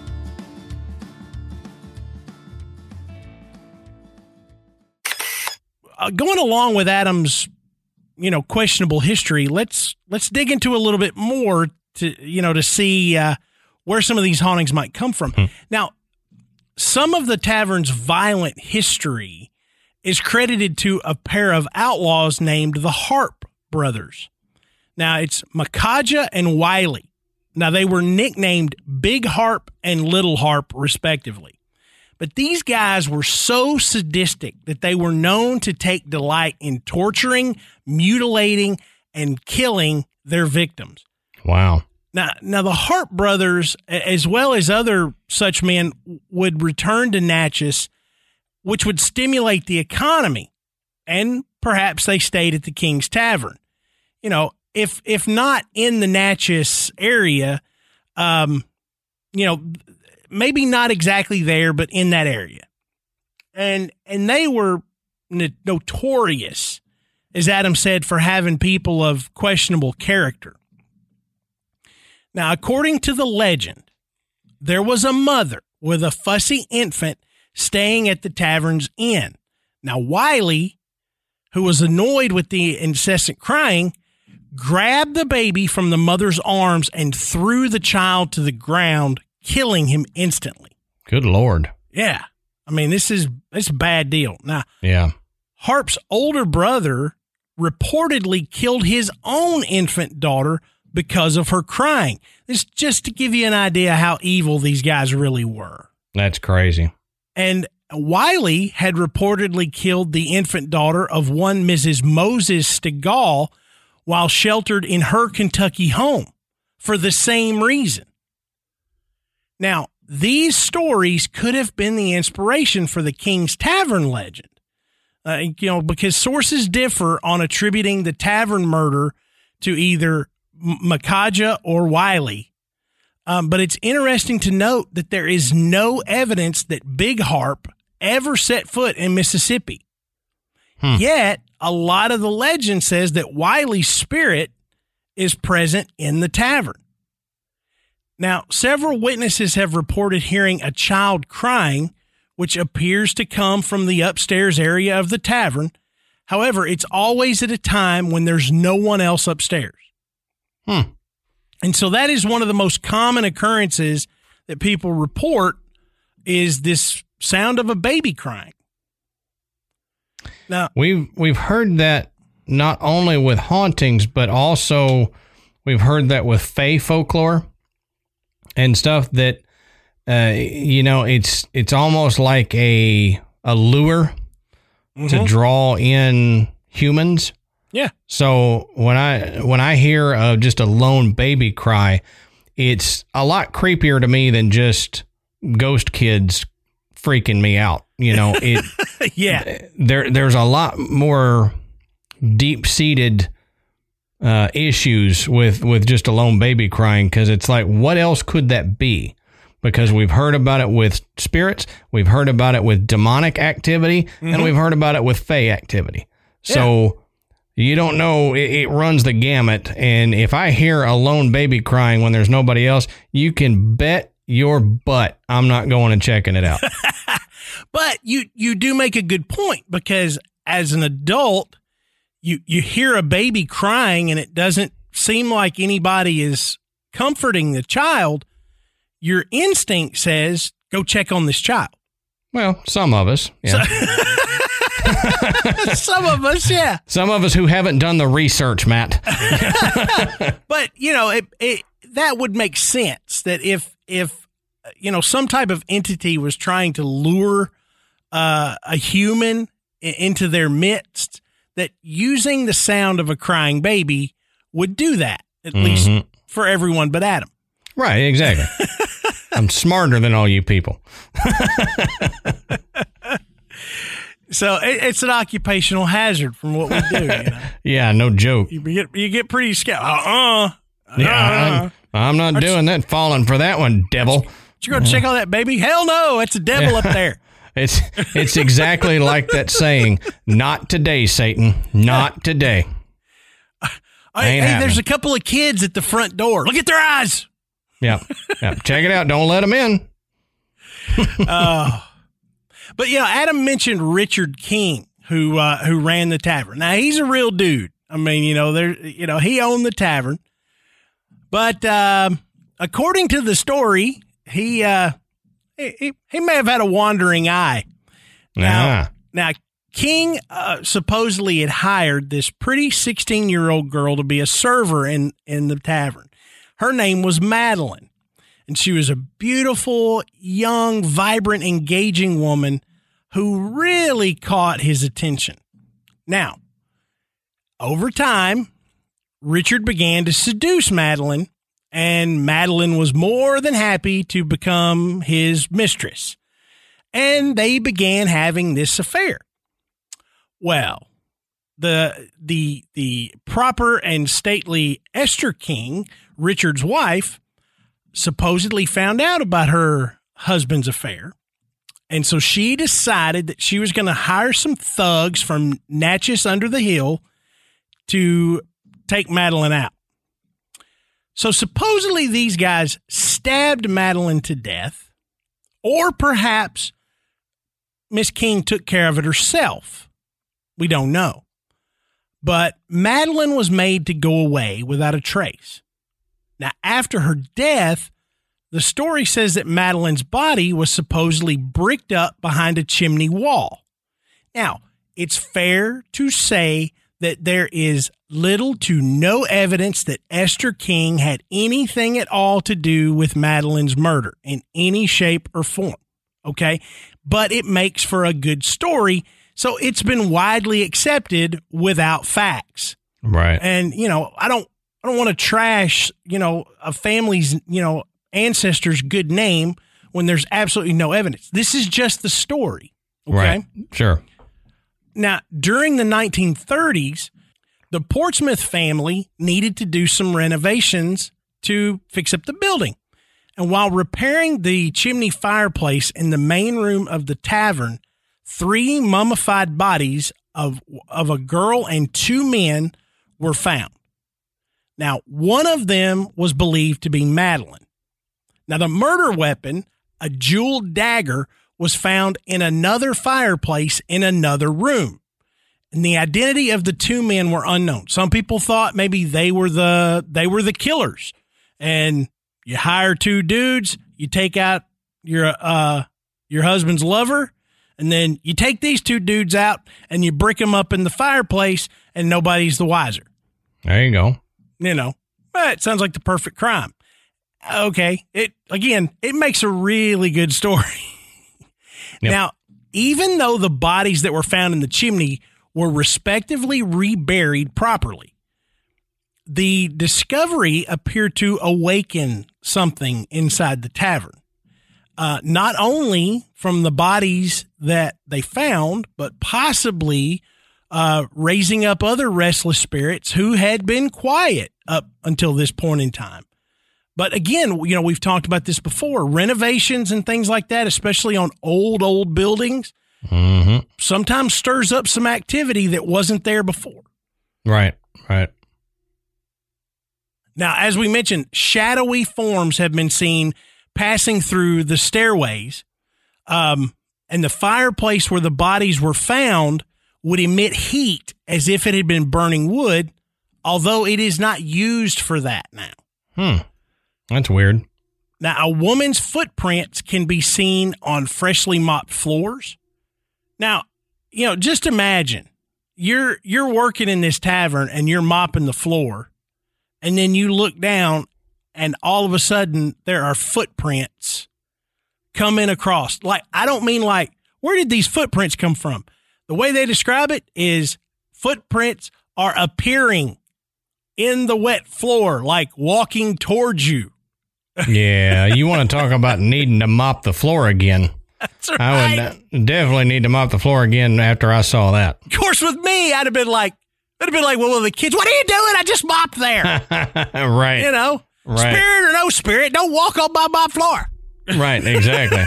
Uh, going along with Adam's, you know, questionable history, let's let's dig into a little bit more to, you know, to see uh, where some of these hauntings might come from. Hmm. Now, some of the tavern's violent history is credited to a pair of outlaws named the Harp Brothers. Now, it's Makaja and Wiley. Now, they were nicknamed Big Harp and Little Harp, respectively. But these guys were so sadistic that they were known to take delight in torturing, mutilating, and killing their victims. Wow. Now, now the Harp Brothers, as well as other such men, would return to Natchez, which would stimulate the economy, and perhaps they stayed at the King's Tavern. You know, if if not in the Natchez area, um, you know, maybe not exactly there, but in that area. And and they were no- notorious, as Adam said, for having people of questionable character. Now, according to the legend, there was a mother with a fussy infant staying at the tavern's inn. Now, Wiley, who was annoyed with the incessant crying, grabbed the baby from the mother's arms and threw the child to the ground, killing him instantly. Good Lord. Yeah. I mean, this is, this is a bad deal. Now, yeah. Harp's older brother reportedly killed his own infant daughter because of her crying. This just to give you an idea how evil these guys really were. That's crazy. And Wiley had reportedly killed the infant daughter of one Missus Moses Stegall while sheltered in her Kentucky home for the same reason. Now, these stories could have been the inspiration for the King's Tavern legend, uh, you know, because sources differ on attributing the tavern murder to either Makaja or Wiley. Um, but it's interesting to note that there is no evidence that Big Harp ever set foot in Mississippi. Hmm. Yet, a lot of the legend says that Wiley's spirit is present in the tavern. Now, several witnesses have reported hearing a child crying, which appears to come from the upstairs area of the tavern. However, it's always at a time when there's no one else upstairs. Hmm. And so that is one of the most common occurrences that people report is this sound of a baby crying. Now, we've we've heard that not only with hauntings, but also we've heard that with fae folklore and stuff that, uh, you know, it's it's almost like a a lure mm-hmm. to draw in humans. Yeah. So when I when I hear of just a lone baby cry, it's a lot creepier to me than just ghost kids freaking me out. You know, it. yeah. There there's a lot more deep seated uh, issues with with just a lone baby crying, because it's like, what else could that be? Because we've heard about it with spirits, we've heard about it with demonic activity, mm-hmm. and we've heard about it with fae activity. So. Yeah. You don't know, it, it runs the gamut. And if I hear a lone baby crying when there's nobody else, you can bet your butt I'm not going and checking it out. But you, you do make a good point, because as an adult, you, you hear a baby crying and it doesn't seem like anybody is comforting the child. Your instinct says, go check on this child. Well, some of us. Yeah. So- Some of us, yeah. Some of us who haven't done the research, Matt. But, you know, it, it, that would make sense that if, if, you know, some type of entity was trying to lure uh, a human into their midst, that using the sound of a crying baby would do that, at mm-hmm. least for everyone but Adam. Right, exactly. I'm smarter than all you people. So it, it's an occupational hazard from what we do. You know? Yeah, no joke. You get you get pretty scared. Uh-uh. Yeah, I'm, I'm not Aren't doing you, that. Falling for that one, devil. You going to check on that baby? Hell no, it's a devil yeah. up there. It's it's exactly like that saying. Not today, Satan. Not today. Uh, hey, hey there's a couple of kids at the front door. Look at their eyes. Yeah, yeah. Check it out. Don't let them in. Oh. uh, But, you know, Adam mentioned Richard King, who uh, who ran the tavern. Now, he's a real dude. I mean, you know, there, you know, he owned the tavern. But um, according to the story, he, uh, he he may have had a wandering eye. Now, ah. now King uh, supposedly had hired this pretty sixteen-year-old girl to be a server in, in the tavern. Her name was Madeline. And she was a beautiful, young, vibrant, engaging woman who really caught his attention. Now, over time, Richard began to seduce Madeline, and Madeline was more than happy to become his mistress. And they began having this affair. Well, the the the proper and stately Esther King, Richard's wife, supposedly found out about her husband's affair. And so she decided that she was going to hire some thugs from Natchez under the hill to take Madeline out. So supposedly these guys stabbed Madeline to death, or perhaps Miss King took care of it herself. We don't know. But Madeline was made to go away without a trace. Now, after her death, the story says that Madeline's body was supposedly bricked up behind a chimney wall. Now, it's fair to say that there is little to no evidence that Esther King had anything at all to do with Madeline's murder in any shape or form, okay? But it makes for a good story, so it's been widely accepted without facts. Right. And, you know, I don't, I don't want to trash, you know, a family's, you know, ancestors' good name when there's absolutely no evidence. This is just the story. Okay. Right. Sure. Now, during the nineteen thirties, the Portsmouth family needed to do some renovations to fix up the building. And while repairing the chimney fireplace in the main room of the tavern, three mummified bodies of, of a girl and two men were found. Now, one of them was believed to be Madeline. Now, the murder weapon, a jeweled dagger, was found in another fireplace in another room. And the identity of the two men were unknown. Some people thought maybe they were the they were the killers. And you hire two dudes, you take out your uh your husband's lover, and then you take these two dudes out and you brick them up in the fireplace, and nobody's the wiser. There you go. You know, well, it sounds like the perfect crime. Okay, it again, it makes a really good story. Yep. Now, even though the bodies that were found in the chimney were respectively reburied properly, the discovery appeared to awaken something inside the tavern. Uh, not only from the bodies that they found, but possibly uh, raising up other restless spirits who had been quiet up until this point in time. But again, you know, we've talked about this before. Renovations and things like that, especially on old, old buildings, mm-hmm. sometimes stirs up some activity that wasn't there before. Right, right. Now, as we mentioned, shadowy forms have been seen passing through the stairways, um, and the fireplace where the bodies were found would emit heat as if it had been burning wood, although it is not used for that now. Hmm. That's weird. Now, a woman's footprints can be seen on freshly mopped floors. Now, you know, just imagine you're you're working in this tavern and you're mopping the floor, and then you look down and all of a sudden there are footprints coming across. Like, I don't mean like, where did these footprints come from? The way they describe it is footprints are appearing in the wet floor, like walking towards you. Yeah, you want to talk about needing to mop the floor again. That's right. I would definitely need to mop the floor again after I saw that. Of course, with me, I'd have been like, I'd have been like, well, the kids, what are you doing? I just mopped there. Right. You know, right. Spirit or no spirit, don't walk on my, my floor. Right, exactly.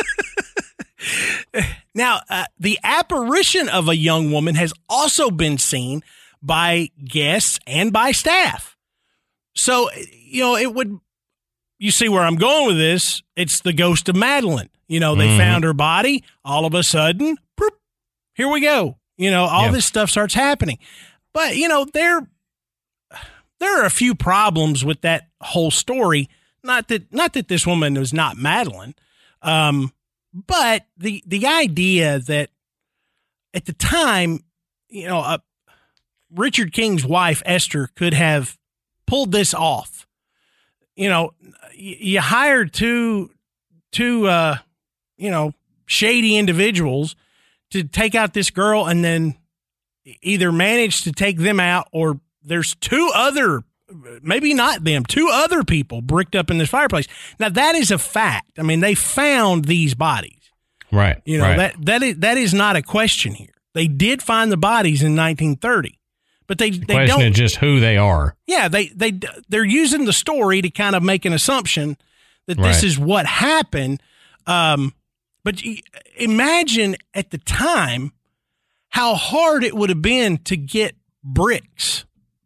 Now, uh, the apparition of a young woman has also been seen by guests and by staff. So, you know, it would, you see where I'm going with this. It's the ghost of Madeline. You know, they mm-hmm. found her body. All of a sudden, boop, here we go. You know, all yeah. this stuff starts happening. But, you know, there, there are a few problems with that whole story. Not that, not that this woman was not Madeline. Um, but the, the idea that at the time, you know, uh, Richard King's wife, Esther, could have pulled this off. You know, you, you hired two, two, uh, you know, shady individuals to take out this girl and then either manage to take them out, or there's two other, maybe not them, two other people bricked up in this fireplace. Now, that is a fact. I mean, they found these bodies. Right. You know, right. that, that is, that is not a question here. They did find the bodies in nineteen thirty, but they, the they question don't. is just who they are. Yeah. They, they, they're using the story to kind of make an assumption that this Right. is what happened. Um, but imagine at the time how hard it would have been to get bricks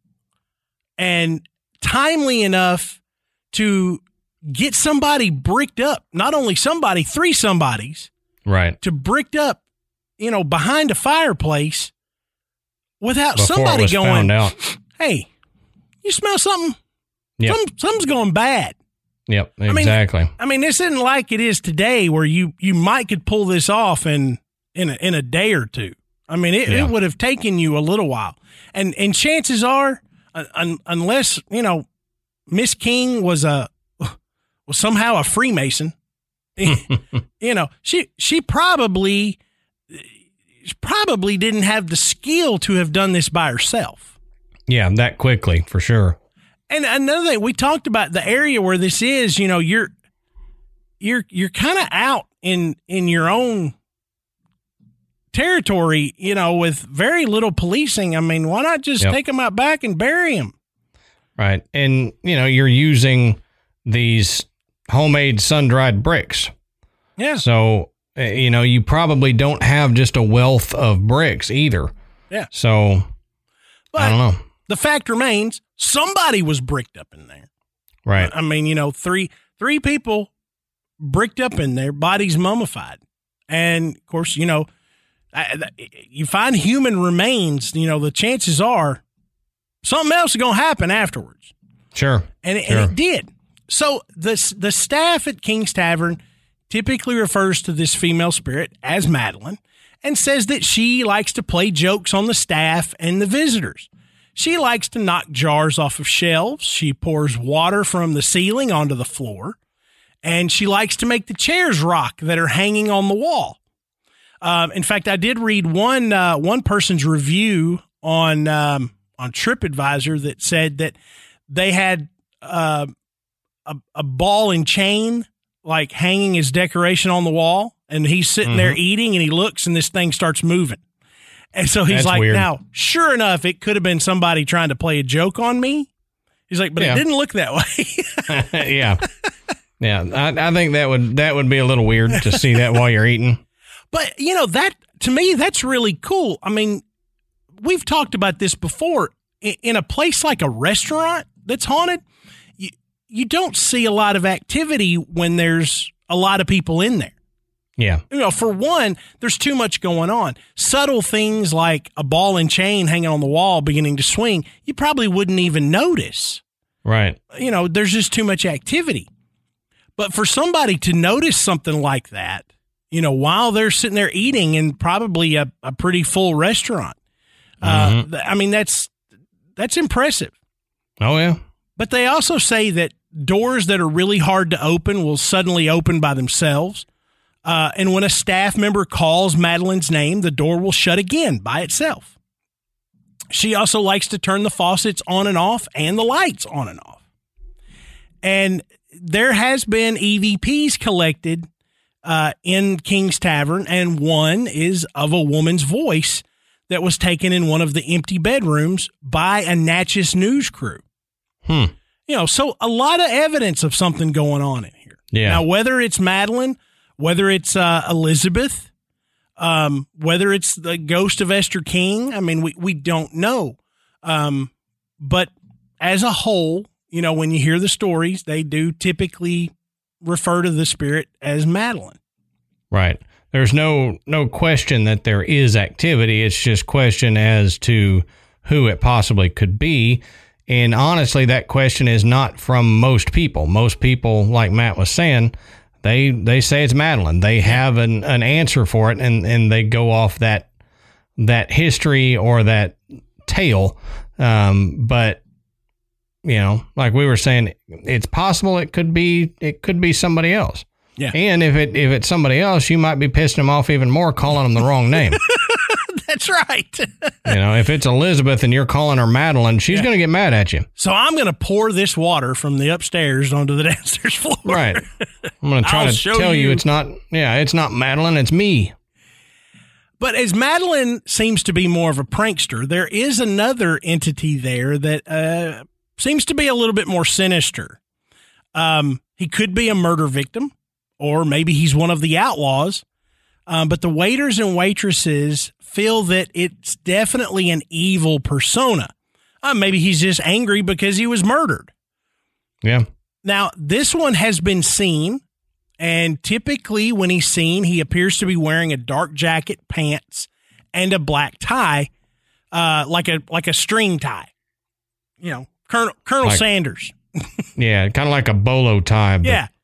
and timely enough to get somebody bricked up. Not only somebody, three somebodies. Right. To bricked up, you know, behind a fireplace without Before somebody it was going, found out. hey, you smell something? Yep. Some, something's going bad. Yep, exactly. I mean, I mean, this isn't like it is today where you, you might could pull this off in, in, a, in a day or two. I mean, it, Yeah. it would have taken you a little while. And, and chances are, uh, un, unless, you know, Miss King was a, was somehow a Freemason, you know, she, she probably, she probably didn't have the skill to have done this by herself. Yeah, that quickly, for sure. And another thing, we talked about the area where this is, you know, you're you're you're kind of out in in your own territory, you know, with very little policing. I mean, why not just yep. take them out back and bury them? Right. And, you know, you're using these homemade sun-dried bricks. Yeah. So, you know, you probably don't have just a wealth of bricks either. Yeah. So, but I don't know. The fact remains, somebody was bricked up in there. Right. I mean, you know, three three people bricked up in there, bodies mummified. And, of course, you know, you find human remains, you know, the chances are something else is going to happen afterwards. Sure. And it, sure. and it did. So the, the staff at King's Tavern typically refers to this female spirit as Madeline and says that she likes to play jokes on the staff and the visitors. She likes to knock jars off of shelves. She pours water from the ceiling onto the floor. And she likes to make the chairs rock that are hanging on the wall. Um, in fact, I did read one uh, one person's review on um, on TripAdvisor that said that they had uh, a, a ball and chain like hanging as decoration on the wall, and he's sitting mm-hmm. there eating, and he looks, and this thing starts moving. And so he's That's like, weird. now, sure enough, it could have been somebody trying to play a joke on me. He's like, but yeah. it didn't look that way. yeah. Yeah, I, I think that would that would be a little weird to see that while you're eating. But, you know, that to me, that's really cool. I mean, we've talked about this before. In, in a place like a restaurant that's haunted, you, you don't see a lot of activity when there's a lot of people in there. Yeah. You know, for one, there's too much going on. Subtle things like a ball and chain hanging on the wall beginning to swing, you probably wouldn't even notice. Right. You know, there's just too much activity. But for somebody to notice something like that, you know, while they're sitting there eating in probably a, a pretty full restaurant, mm-hmm. uh, I mean, that's that's impressive. Oh, yeah. But they also say that doors that are really hard to open will suddenly open by themselves. Uh, and when a staff member calls Madeline's name, the door will shut again by itself. She also likes to turn the faucets on and off and the lights on and off. And there has been E V Ps collected uh, in King's Tavern, and one is of a woman's voice that was taken in one of the empty bedrooms by a Natchez news crew. Hmm. You know, so a lot of evidence of something going on in here. Yeah. Now, whether it's Madeline, whether it's uh, Elizabeth, um, whether it's the ghost of Esther King, I mean, we, we don't know. Um, but as a whole, you know, when you hear the stories, they do typically refer to the spirit as Madeline. Right. There's no no question that there is activity. It's just question as to who it possibly could be. And honestly, that question is not from most people. Most people, like Matt was saying, they they say it's Madeline. They have an, an answer for it, and, and they go off that that history or that tale. Um, but you know, like we were saying, it's possible it could be it could be somebody else. Yeah. And if it if it's somebody else, you might be pissing them off even more, calling them the wrong name. That's right. You know, if it's Elizabeth and you're calling her Madeline, she's yeah. going to get mad at you. So I'm going to pour this water from the upstairs onto the downstairs floor. Right. I'm going to try I'll to tell you. you it's not, yeah, it's not Madeline, it's me. But as Madeline seems to be more of a prankster, there is another entity there that uh, seems to be a little bit more sinister. Um, he could be a murder victim, or maybe he's one of the outlaws. Um, but the waiters and waitresses feel that it's definitely an evil persona. Uh, maybe he's just angry because he was murdered. Yeah. Now, this one has been seen, and typically when he's seen, he appears to be wearing a dark jacket, pants, and a black tie, uh, like a like a string tie. You know, Colonel Colonel like, Sanders. Yeah, kind of like a bolo tie. But yeah.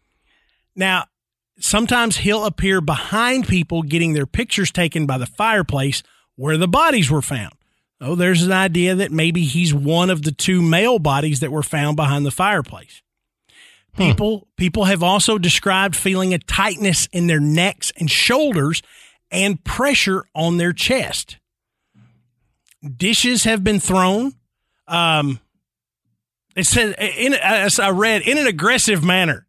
Now, sometimes he'll appear behind people getting their pictures taken by the fireplace where the bodies were found. Oh, there's an idea that maybe he's one of the two male bodies that were found behind the fireplace. People, hmm. people have also described feeling a tightness in their necks and shoulders and pressure on their chest. Dishes have been thrown. Um, it said, in, as I read, in an aggressive manner.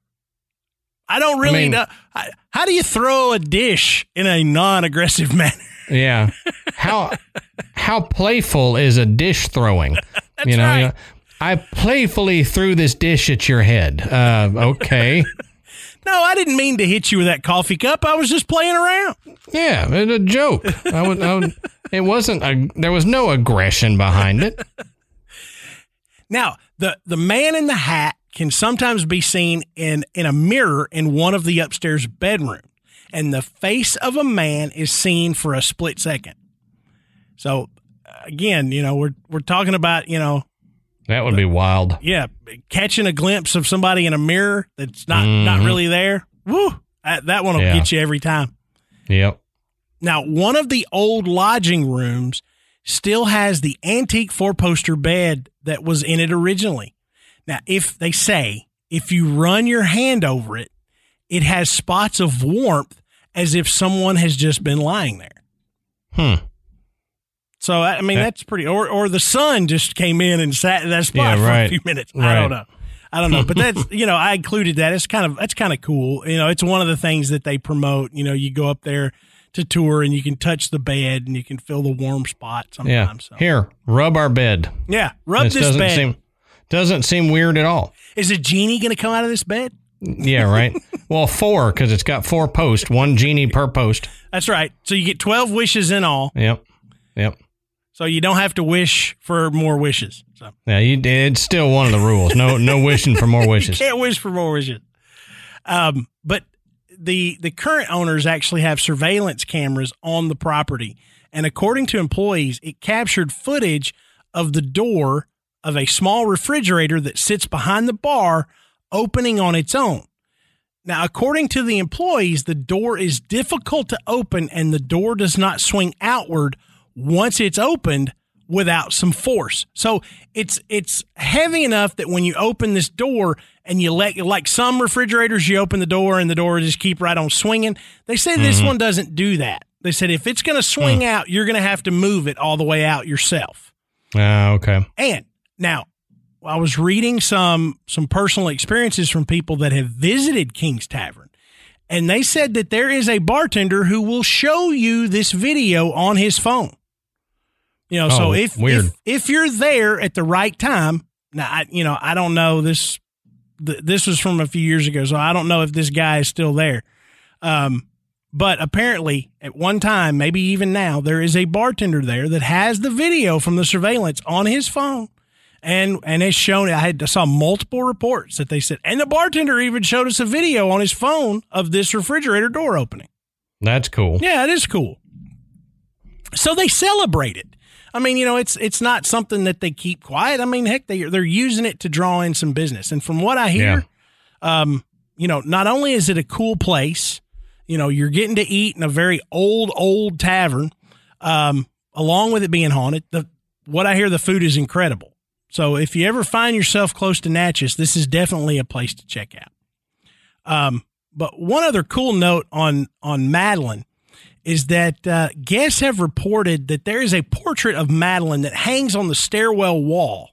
I don't really I mean, know. How do you throw a dish in a non-aggressive manner? Yeah. How how playful is a dish throwing? That's you know, right. You know, I playfully threw this dish at your head. Uh, okay. No, I didn't mean to hit you with that coffee cup. I was just playing around. Yeah, it's a joke. I would, I would, it wasn't a, there was no aggression behind it. Now, the, the man in the hat can sometimes be seen in, in a mirror in one of the upstairs bedrooms, and the face of a man is seen for a split second. So, again, you know, we're we're talking about, you know, that would be wild. Yeah, catching a glimpse of somebody in a mirror that's not, mm-hmm. not really there. Woo, that, that one will yeah. get you every time. Yep. Now, one of the old lodging rooms still has the antique four-poster bed that was in it originally. Now, if they say, if you run your hand over it, it has spots of warmth as if someone has just been lying there. Hmm. So, I mean, that's pretty, or or the sun just came in and sat in that spot yeah, for right. a few minutes. Right. I don't know. I don't know. But that's, you know, I included that. It's kind of, that's kind of cool. You know, it's one of the things that they promote. You know, you go up there to tour and you can touch the bed and you can feel the warm spot sometimes. Yeah. So. Here, rub our bed. Yeah, rub this, this doesn't bed. Seem, doesn't seem weird at all. Is a genie going to come out of this bed? Yeah, right. Well, four, because it's got four posts, one genie per post. That's right. So you get twelve wishes in all. Yep. Yep. So you don't have to wish for more wishes. So yeah, you, it's still one of the rules. No, no wishing for more wishes. You can't wish for more wishes. Um, but the the current owners actually have surveillance cameras on the property, and according to employees, it captured footage of the door of a small refrigerator that sits behind the bar opening on its own. Now, according to the employees, the door is difficult to open and the door does not swing outward once it's opened without some force. So it's it's heavy enough that when you open this door and you let, like some refrigerators, you open the door and the door just keep right on swinging. They say mm-hmm. this one doesn't do that. They said if it's going to swing mm. out, you're going to have to move it all the way out yourself. Ah, uh, okay. And now, I was reading some some personal experiences from people that have visited King's Tavern, and they said that there is a bartender who will show you this video on his phone. You know, oh, so if, weird. if if you're there at the right time, now I, you know I don't know this. Th- this was from a few years ago, so I don't know if this guy is still there. Um, but apparently, at one time, maybe even now, there is a bartender there that has the video from the surveillance on his phone. And and it's shown, I had I saw multiple reports that they said, and the bartender even showed us a video on his phone of this refrigerator door opening. That's cool. Yeah, it is cool. So they celebrate it. I mean, you know, it's it's not something that they keep quiet. I mean, heck, they, they're using it to draw in some business. And from what I hear, yeah. um, you know, not only is it a cool place, you know, you're getting to eat in a very old, old tavern, um, along with it being haunted. The what I hear, the food is incredible. So if you ever find yourself close to Natchez, this is definitely a place to check out. Um, but one other cool note on, on Madeline is that uh, guests have reported that there is a portrait of Madeline that hangs on the stairwell wall,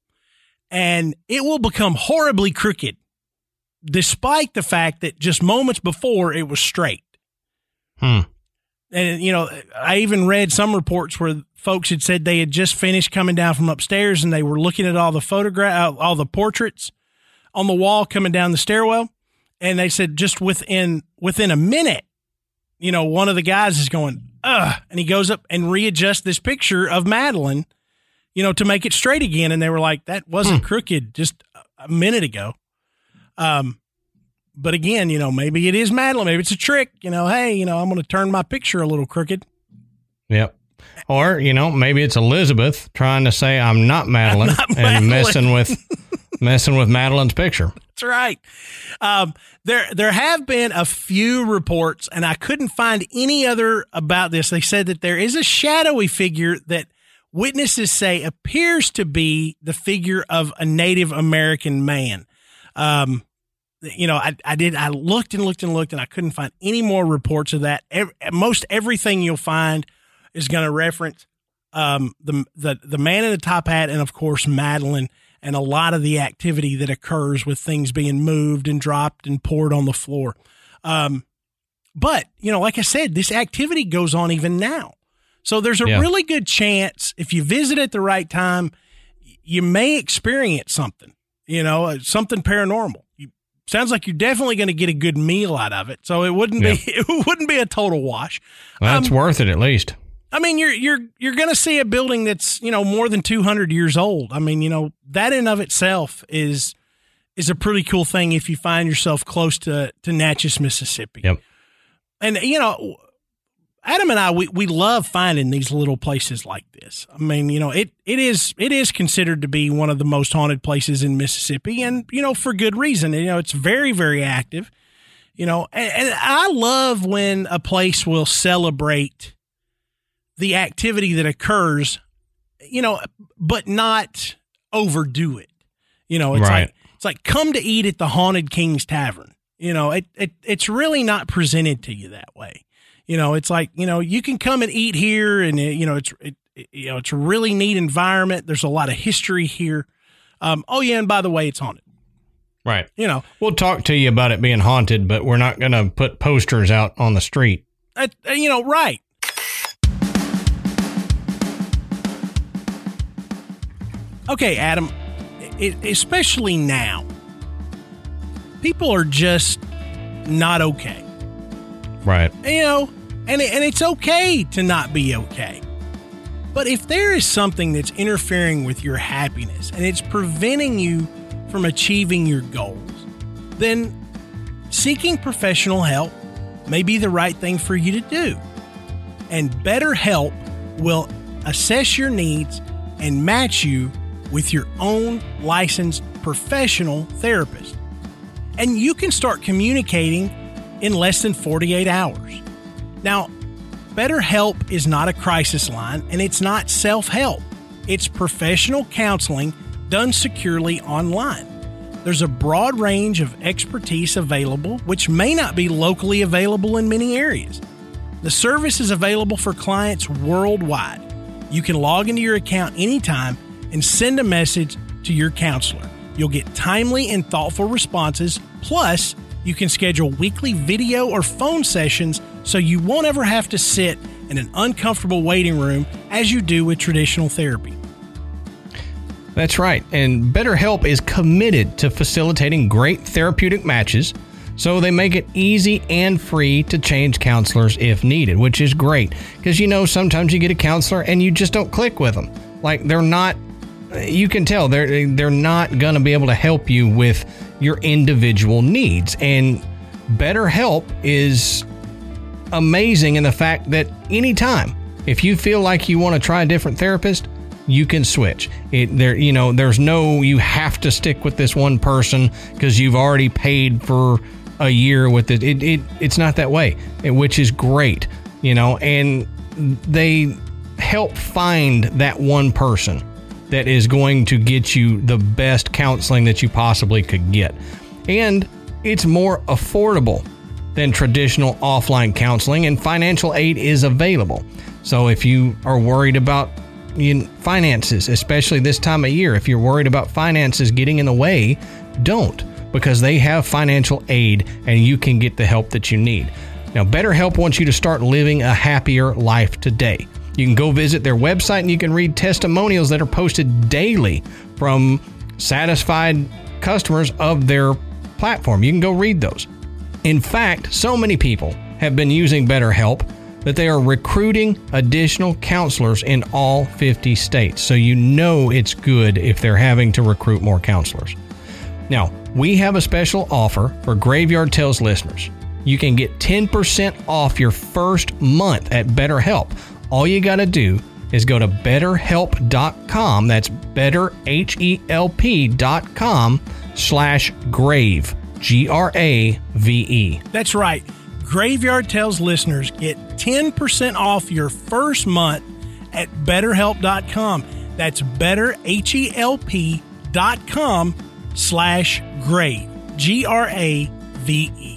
and it will become horribly crooked, despite the fact that just moments before it was straight. Hmm. And, you know, I even read some reports where folks had said they had just finished coming down from upstairs and they were looking at all the photograph, all the portraits on the wall coming down the stairwell. And they said just within, within a minute, you know, one of the guys is going, ugh, and he goes up and readjusts this picture of Madeline, you know, to make it straight again. And they were like, that wasn't hmm. crooked just a minute ago. Um, But again, you know, maybe it is Madeline. Maybe it's a trick. You know, hey, you know, I'm going to turn my picture a little crooked. Yep. Or, you know, maybe it's Elizabeth trying to say I'm not Madeline, I'm not Madeline. and messing with messing with Madeline's picture. That's right. Um, there there have been a few reports, and I couldn't find any other about this. They said that there is a shadowy figure that witnesses say appears to be the figure of a Native American man. Um You know, I, I did, I looked and looked and looked and I couldn't find any more reports of that. Every, most everything you'll find is going to reference um, the, the, the man in the top hat and, of course, Madeline, and a lot of the activity that occurs with things being moved and dropped and poured on the floor. Um, but, you know, like I said, this activity goes on even now. So there's a yeah. really good chance if you visit at the right time, you may experience something, you know, something paranormal. You, sounds like you're definitely going to get a good meal out of it. So it wouldn't yeah. be, it wouldn't be a total wash. Well, that's um, worth it at least. I mean, you're, you're, you're going to see a building that's, you know, more than two hundred years old. I mean, you know, that in of itself is, is a pretty cool thing if you find yourself close to, to Natchez, Mississippi. Yep. And, you know, Adam and I, we, we love finding these little places like this. I mean, you know, it, it is, it is considered to be one of the most haunted places in Mississippi, and, you know, for good reason. You know, it's very, very active, you know, and, and I love when a place will celebrate the activity that occurs, you know, but not overdo it. You know, it's right. like, it's like come to eat at the Haunted King's Tavern. You know, it, it it's really not presented to you that way. You know, it's like, you know, you can come and eat here, and it, you know, it's, it, it, you know, it's a really neat environment. There's a lot of history here. Um, oh yeah. And by the way, it's haunted. Right. You know, we'll talk to you about it being haunted, but we're not going to put posters out on the street. Uh, you know, right. Okay, Adam, it, especially now, people are just not okay. Right. You know, and, it, and it's okay to not be okay. But if there is something that's interfering with your happiness and it's preventing you from achieving your goals, then seeking professional help may be the right thing for you to do. And BetterHelp will assess your needs and match you with your own licensed professional therapist. And you can start communicating in less than forty-eight hours. Now, BetterHelp is not a crisis line, and it's not self-help. It's professional counseling done securely online. There's a broad range of expertise available, which may not be locally available in many areas. The service is available for clients worldwide. You can log into your account anytime and send a message to your counselor. You'll get timely and thoughtful responses. Plus, you can schedule weekly video or phone sessions so you won't ever have to sit in an uncomfortable waiting room as you do with traditional therapy. That's right. And BetterHelp is committed to facilitating great therapeutic matches, so they make it easy and free to change counselors if needed, which is great. Because, you know, sometimes you get a counselor and you just don't click with them. Like, they're not... You can tell they're they're not going to be able to help you with your individual needs. And BetterHelp is amazing in the fact that anytime, if you feel like you want to try a different therapist, you can switch. It there, you know, there's no you have to stick with this one person because you've already paid for a year with it. It, it it's not that way, which is great, you know. And they help find that one person that is going to get you the best counseling that you possibly could get. And it's more affordable than traditional offline counseling, and financial aid is available. So if you are worried about you know, finances, especially this time of year, if you're worried about finances getting in the way, don't, because they have financial aid and you can get the help that you need. Now, BetterHelp wants you to start living a happier life today. You can go visit their website and you can read testimonials that are posted daily from satisfied customers of their platform. You can go read those. In fact, so many people have been using BetterHelp that they are recruiting additional counselors in all fifty states. So you know it's good if they're having to recruit more counselors. Now, we have a special offer for Graveyard Tales listeners. You can get ten percent off your first month at BetterHelp. All you got to do is go to better help dot com. That's better, H E L P dot com slash grave, G R A V E. That's right. Graveyard Tales listeners get ten percent off your first month at better help dot com. That's better, H E L P dot com slash grave, G R A V E.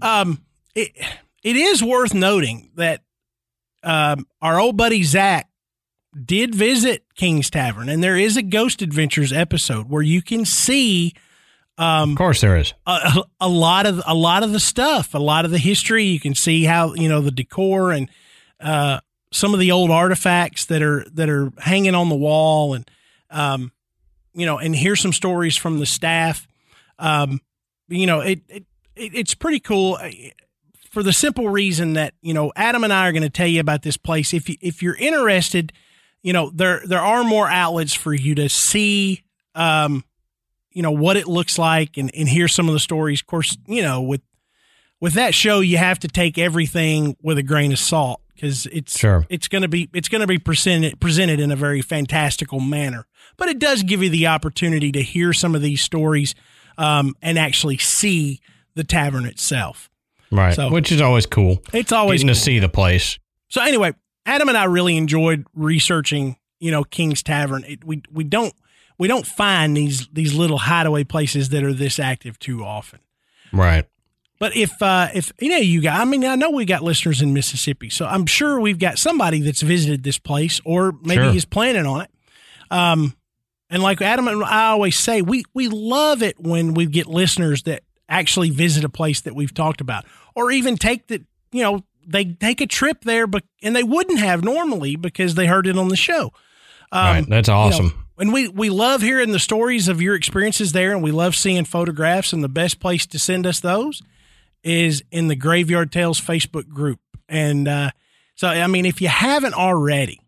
Um, it, it is worth noting that um, our old buddy Zach did visit King's Tavern, and there is a Ghost Adventures episode where you can see. Um, of course, there is a, a lot of a lot of the stuff, a lot of the history. You can see how you know the decor and uh, some of the old artifacts that are that are hanging on the wall, and um, you know, and hear some stories from the staff. Um, you know, it, it it's pretty cool for the simple reason that you know Adam and I are going to tell you about this place. If you, if you're interested, you know there there are more outlets for you to see. Um, you know, what it looks like and, and hear some of the stories. Of course, you know, with, with that show, you have to take everything with a grain of salt because it's, sure. it's going to be, it's going to be presented, presented in a very fantastical manner, but it does give you the opportunity to hear some of these stories, um, and actually see the tavern itself. Right. So, which is always cool. It's always getting cool. to see the place. So anyway, Adam and I really enjoyed researching, you know, King's Tavern. It, we, we don't, We don't find these these little hideaway places that are this active too often. Right. But if, uh, if you know, you got, I mean, I know we got listeners in Mississippi, so I'm sure we've got somebody that's visited this place or maybe Sure. is planning on it. Um, and like Adam and I always say, we, we love it when we get listeners that actually visit a place that we've talked about or even take the, you know, they take a trip there, but, and they wouldn't have normally because they heard it on the show. Um, right. That's awesome. You know, and we, we love hearing the stories of your experiences there, and we love seeing photographs, and the best place to send us those is in the Graveyard Tales Facebook group. And uh, so, I mean, if you haven't already,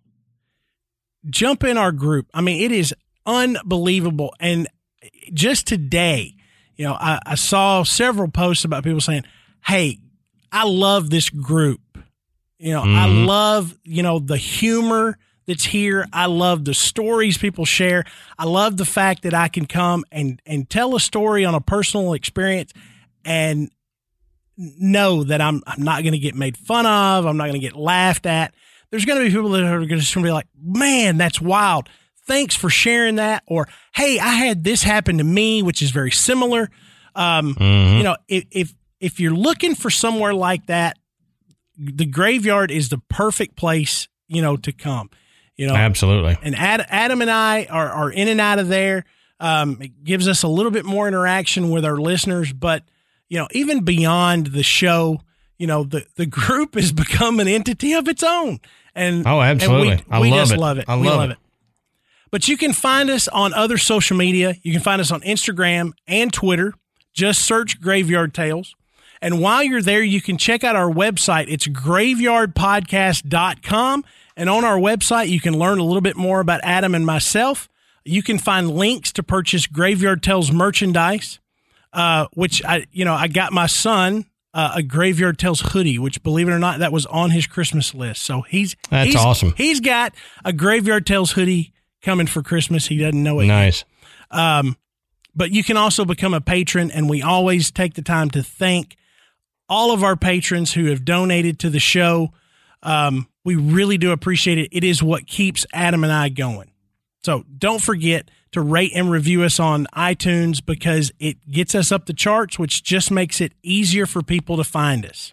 jump in our group. I mean, it is unbelievable. And just today, you know, I, I saw several posts about people saying, hey, I love this group. You know, mm-hmm. I love, you know, the humor that's here. I love the stories people share. I love the fact that I can come and, and tell a story on a personal experience and know that I'm I'm not going to get made fun of. I'm not going to get laughed at. There's going to be people that are going to be like, man, that's wild. Thanks for sharing that. Or, hey, I had this happen to me, which is very similar. Um, mm-hmm. You know, if, if, if you're looking for somewhere like that, the Graveyard is the perfect place, you know, to come. You know, absolutely. And Ad, Adam and I are, are in and out of there. Um, it gives us a little bit more interaction with our listeners, but you know, even beyond the show, you know, the, the group has become an entity of its own. And oh, absolutely. And we, I we love just it. love it. I we love, love it. it. But you can find us on other social media. You can find us on Instagram and Twitter. Just search Graveyard Tales. And while you're there, you can check out our website. It's graveyard podcast dot com. And on our website, you can learn a little bit more about Adam and myself. You can find links to purchase Graveyard Tales merchandise, uh, which I, you know, I got my son uh, a Graveyard Tales hoodie, which, believe it or not, that was on his Christmas list. So he's that's he's, awesome. He's got a Graveyard Tales hoodie coming for Christmas. He doesn't know it. Nice. Yet. Um, but you can also become a patron, and we always take the time to thank all of our patrons who have donated to the show. Um, we really do appreciate it. It is what keeps Adam and I going. So don't forget to rate and review us on iTunes because it gets us up the charts, which just makes it easier for people to find us.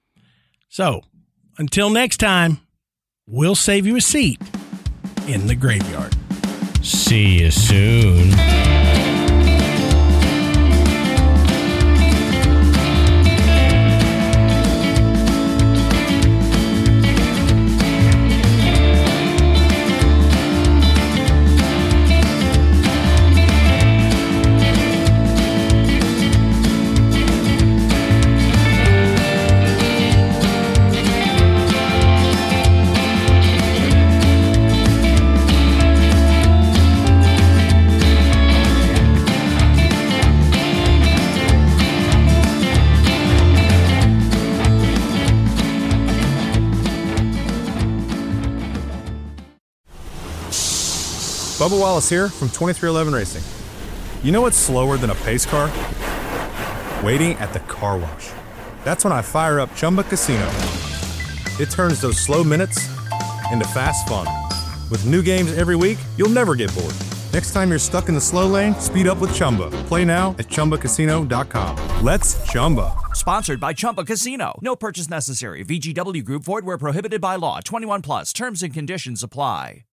So until next time, we'll save you a seat in the graveyard. See you soon. Bubba Wallace here from twenty-three eleven Racing. You know what's slower than a pace car? Waiting at the car wash. That's when I fire up Chumba Casino. It turns those slow minutes into fast fun. With new games every week, you'll never get bored. Next time you're stuck in the slow lane, speed up with Chumba. Play now at Chumba Casino dot com. Let's Chumba. Sponsored by Chumba Casino. No purchase necessary. V G W Group. Void where prohibited by law. twenty-one plus. Terms and conditions apply.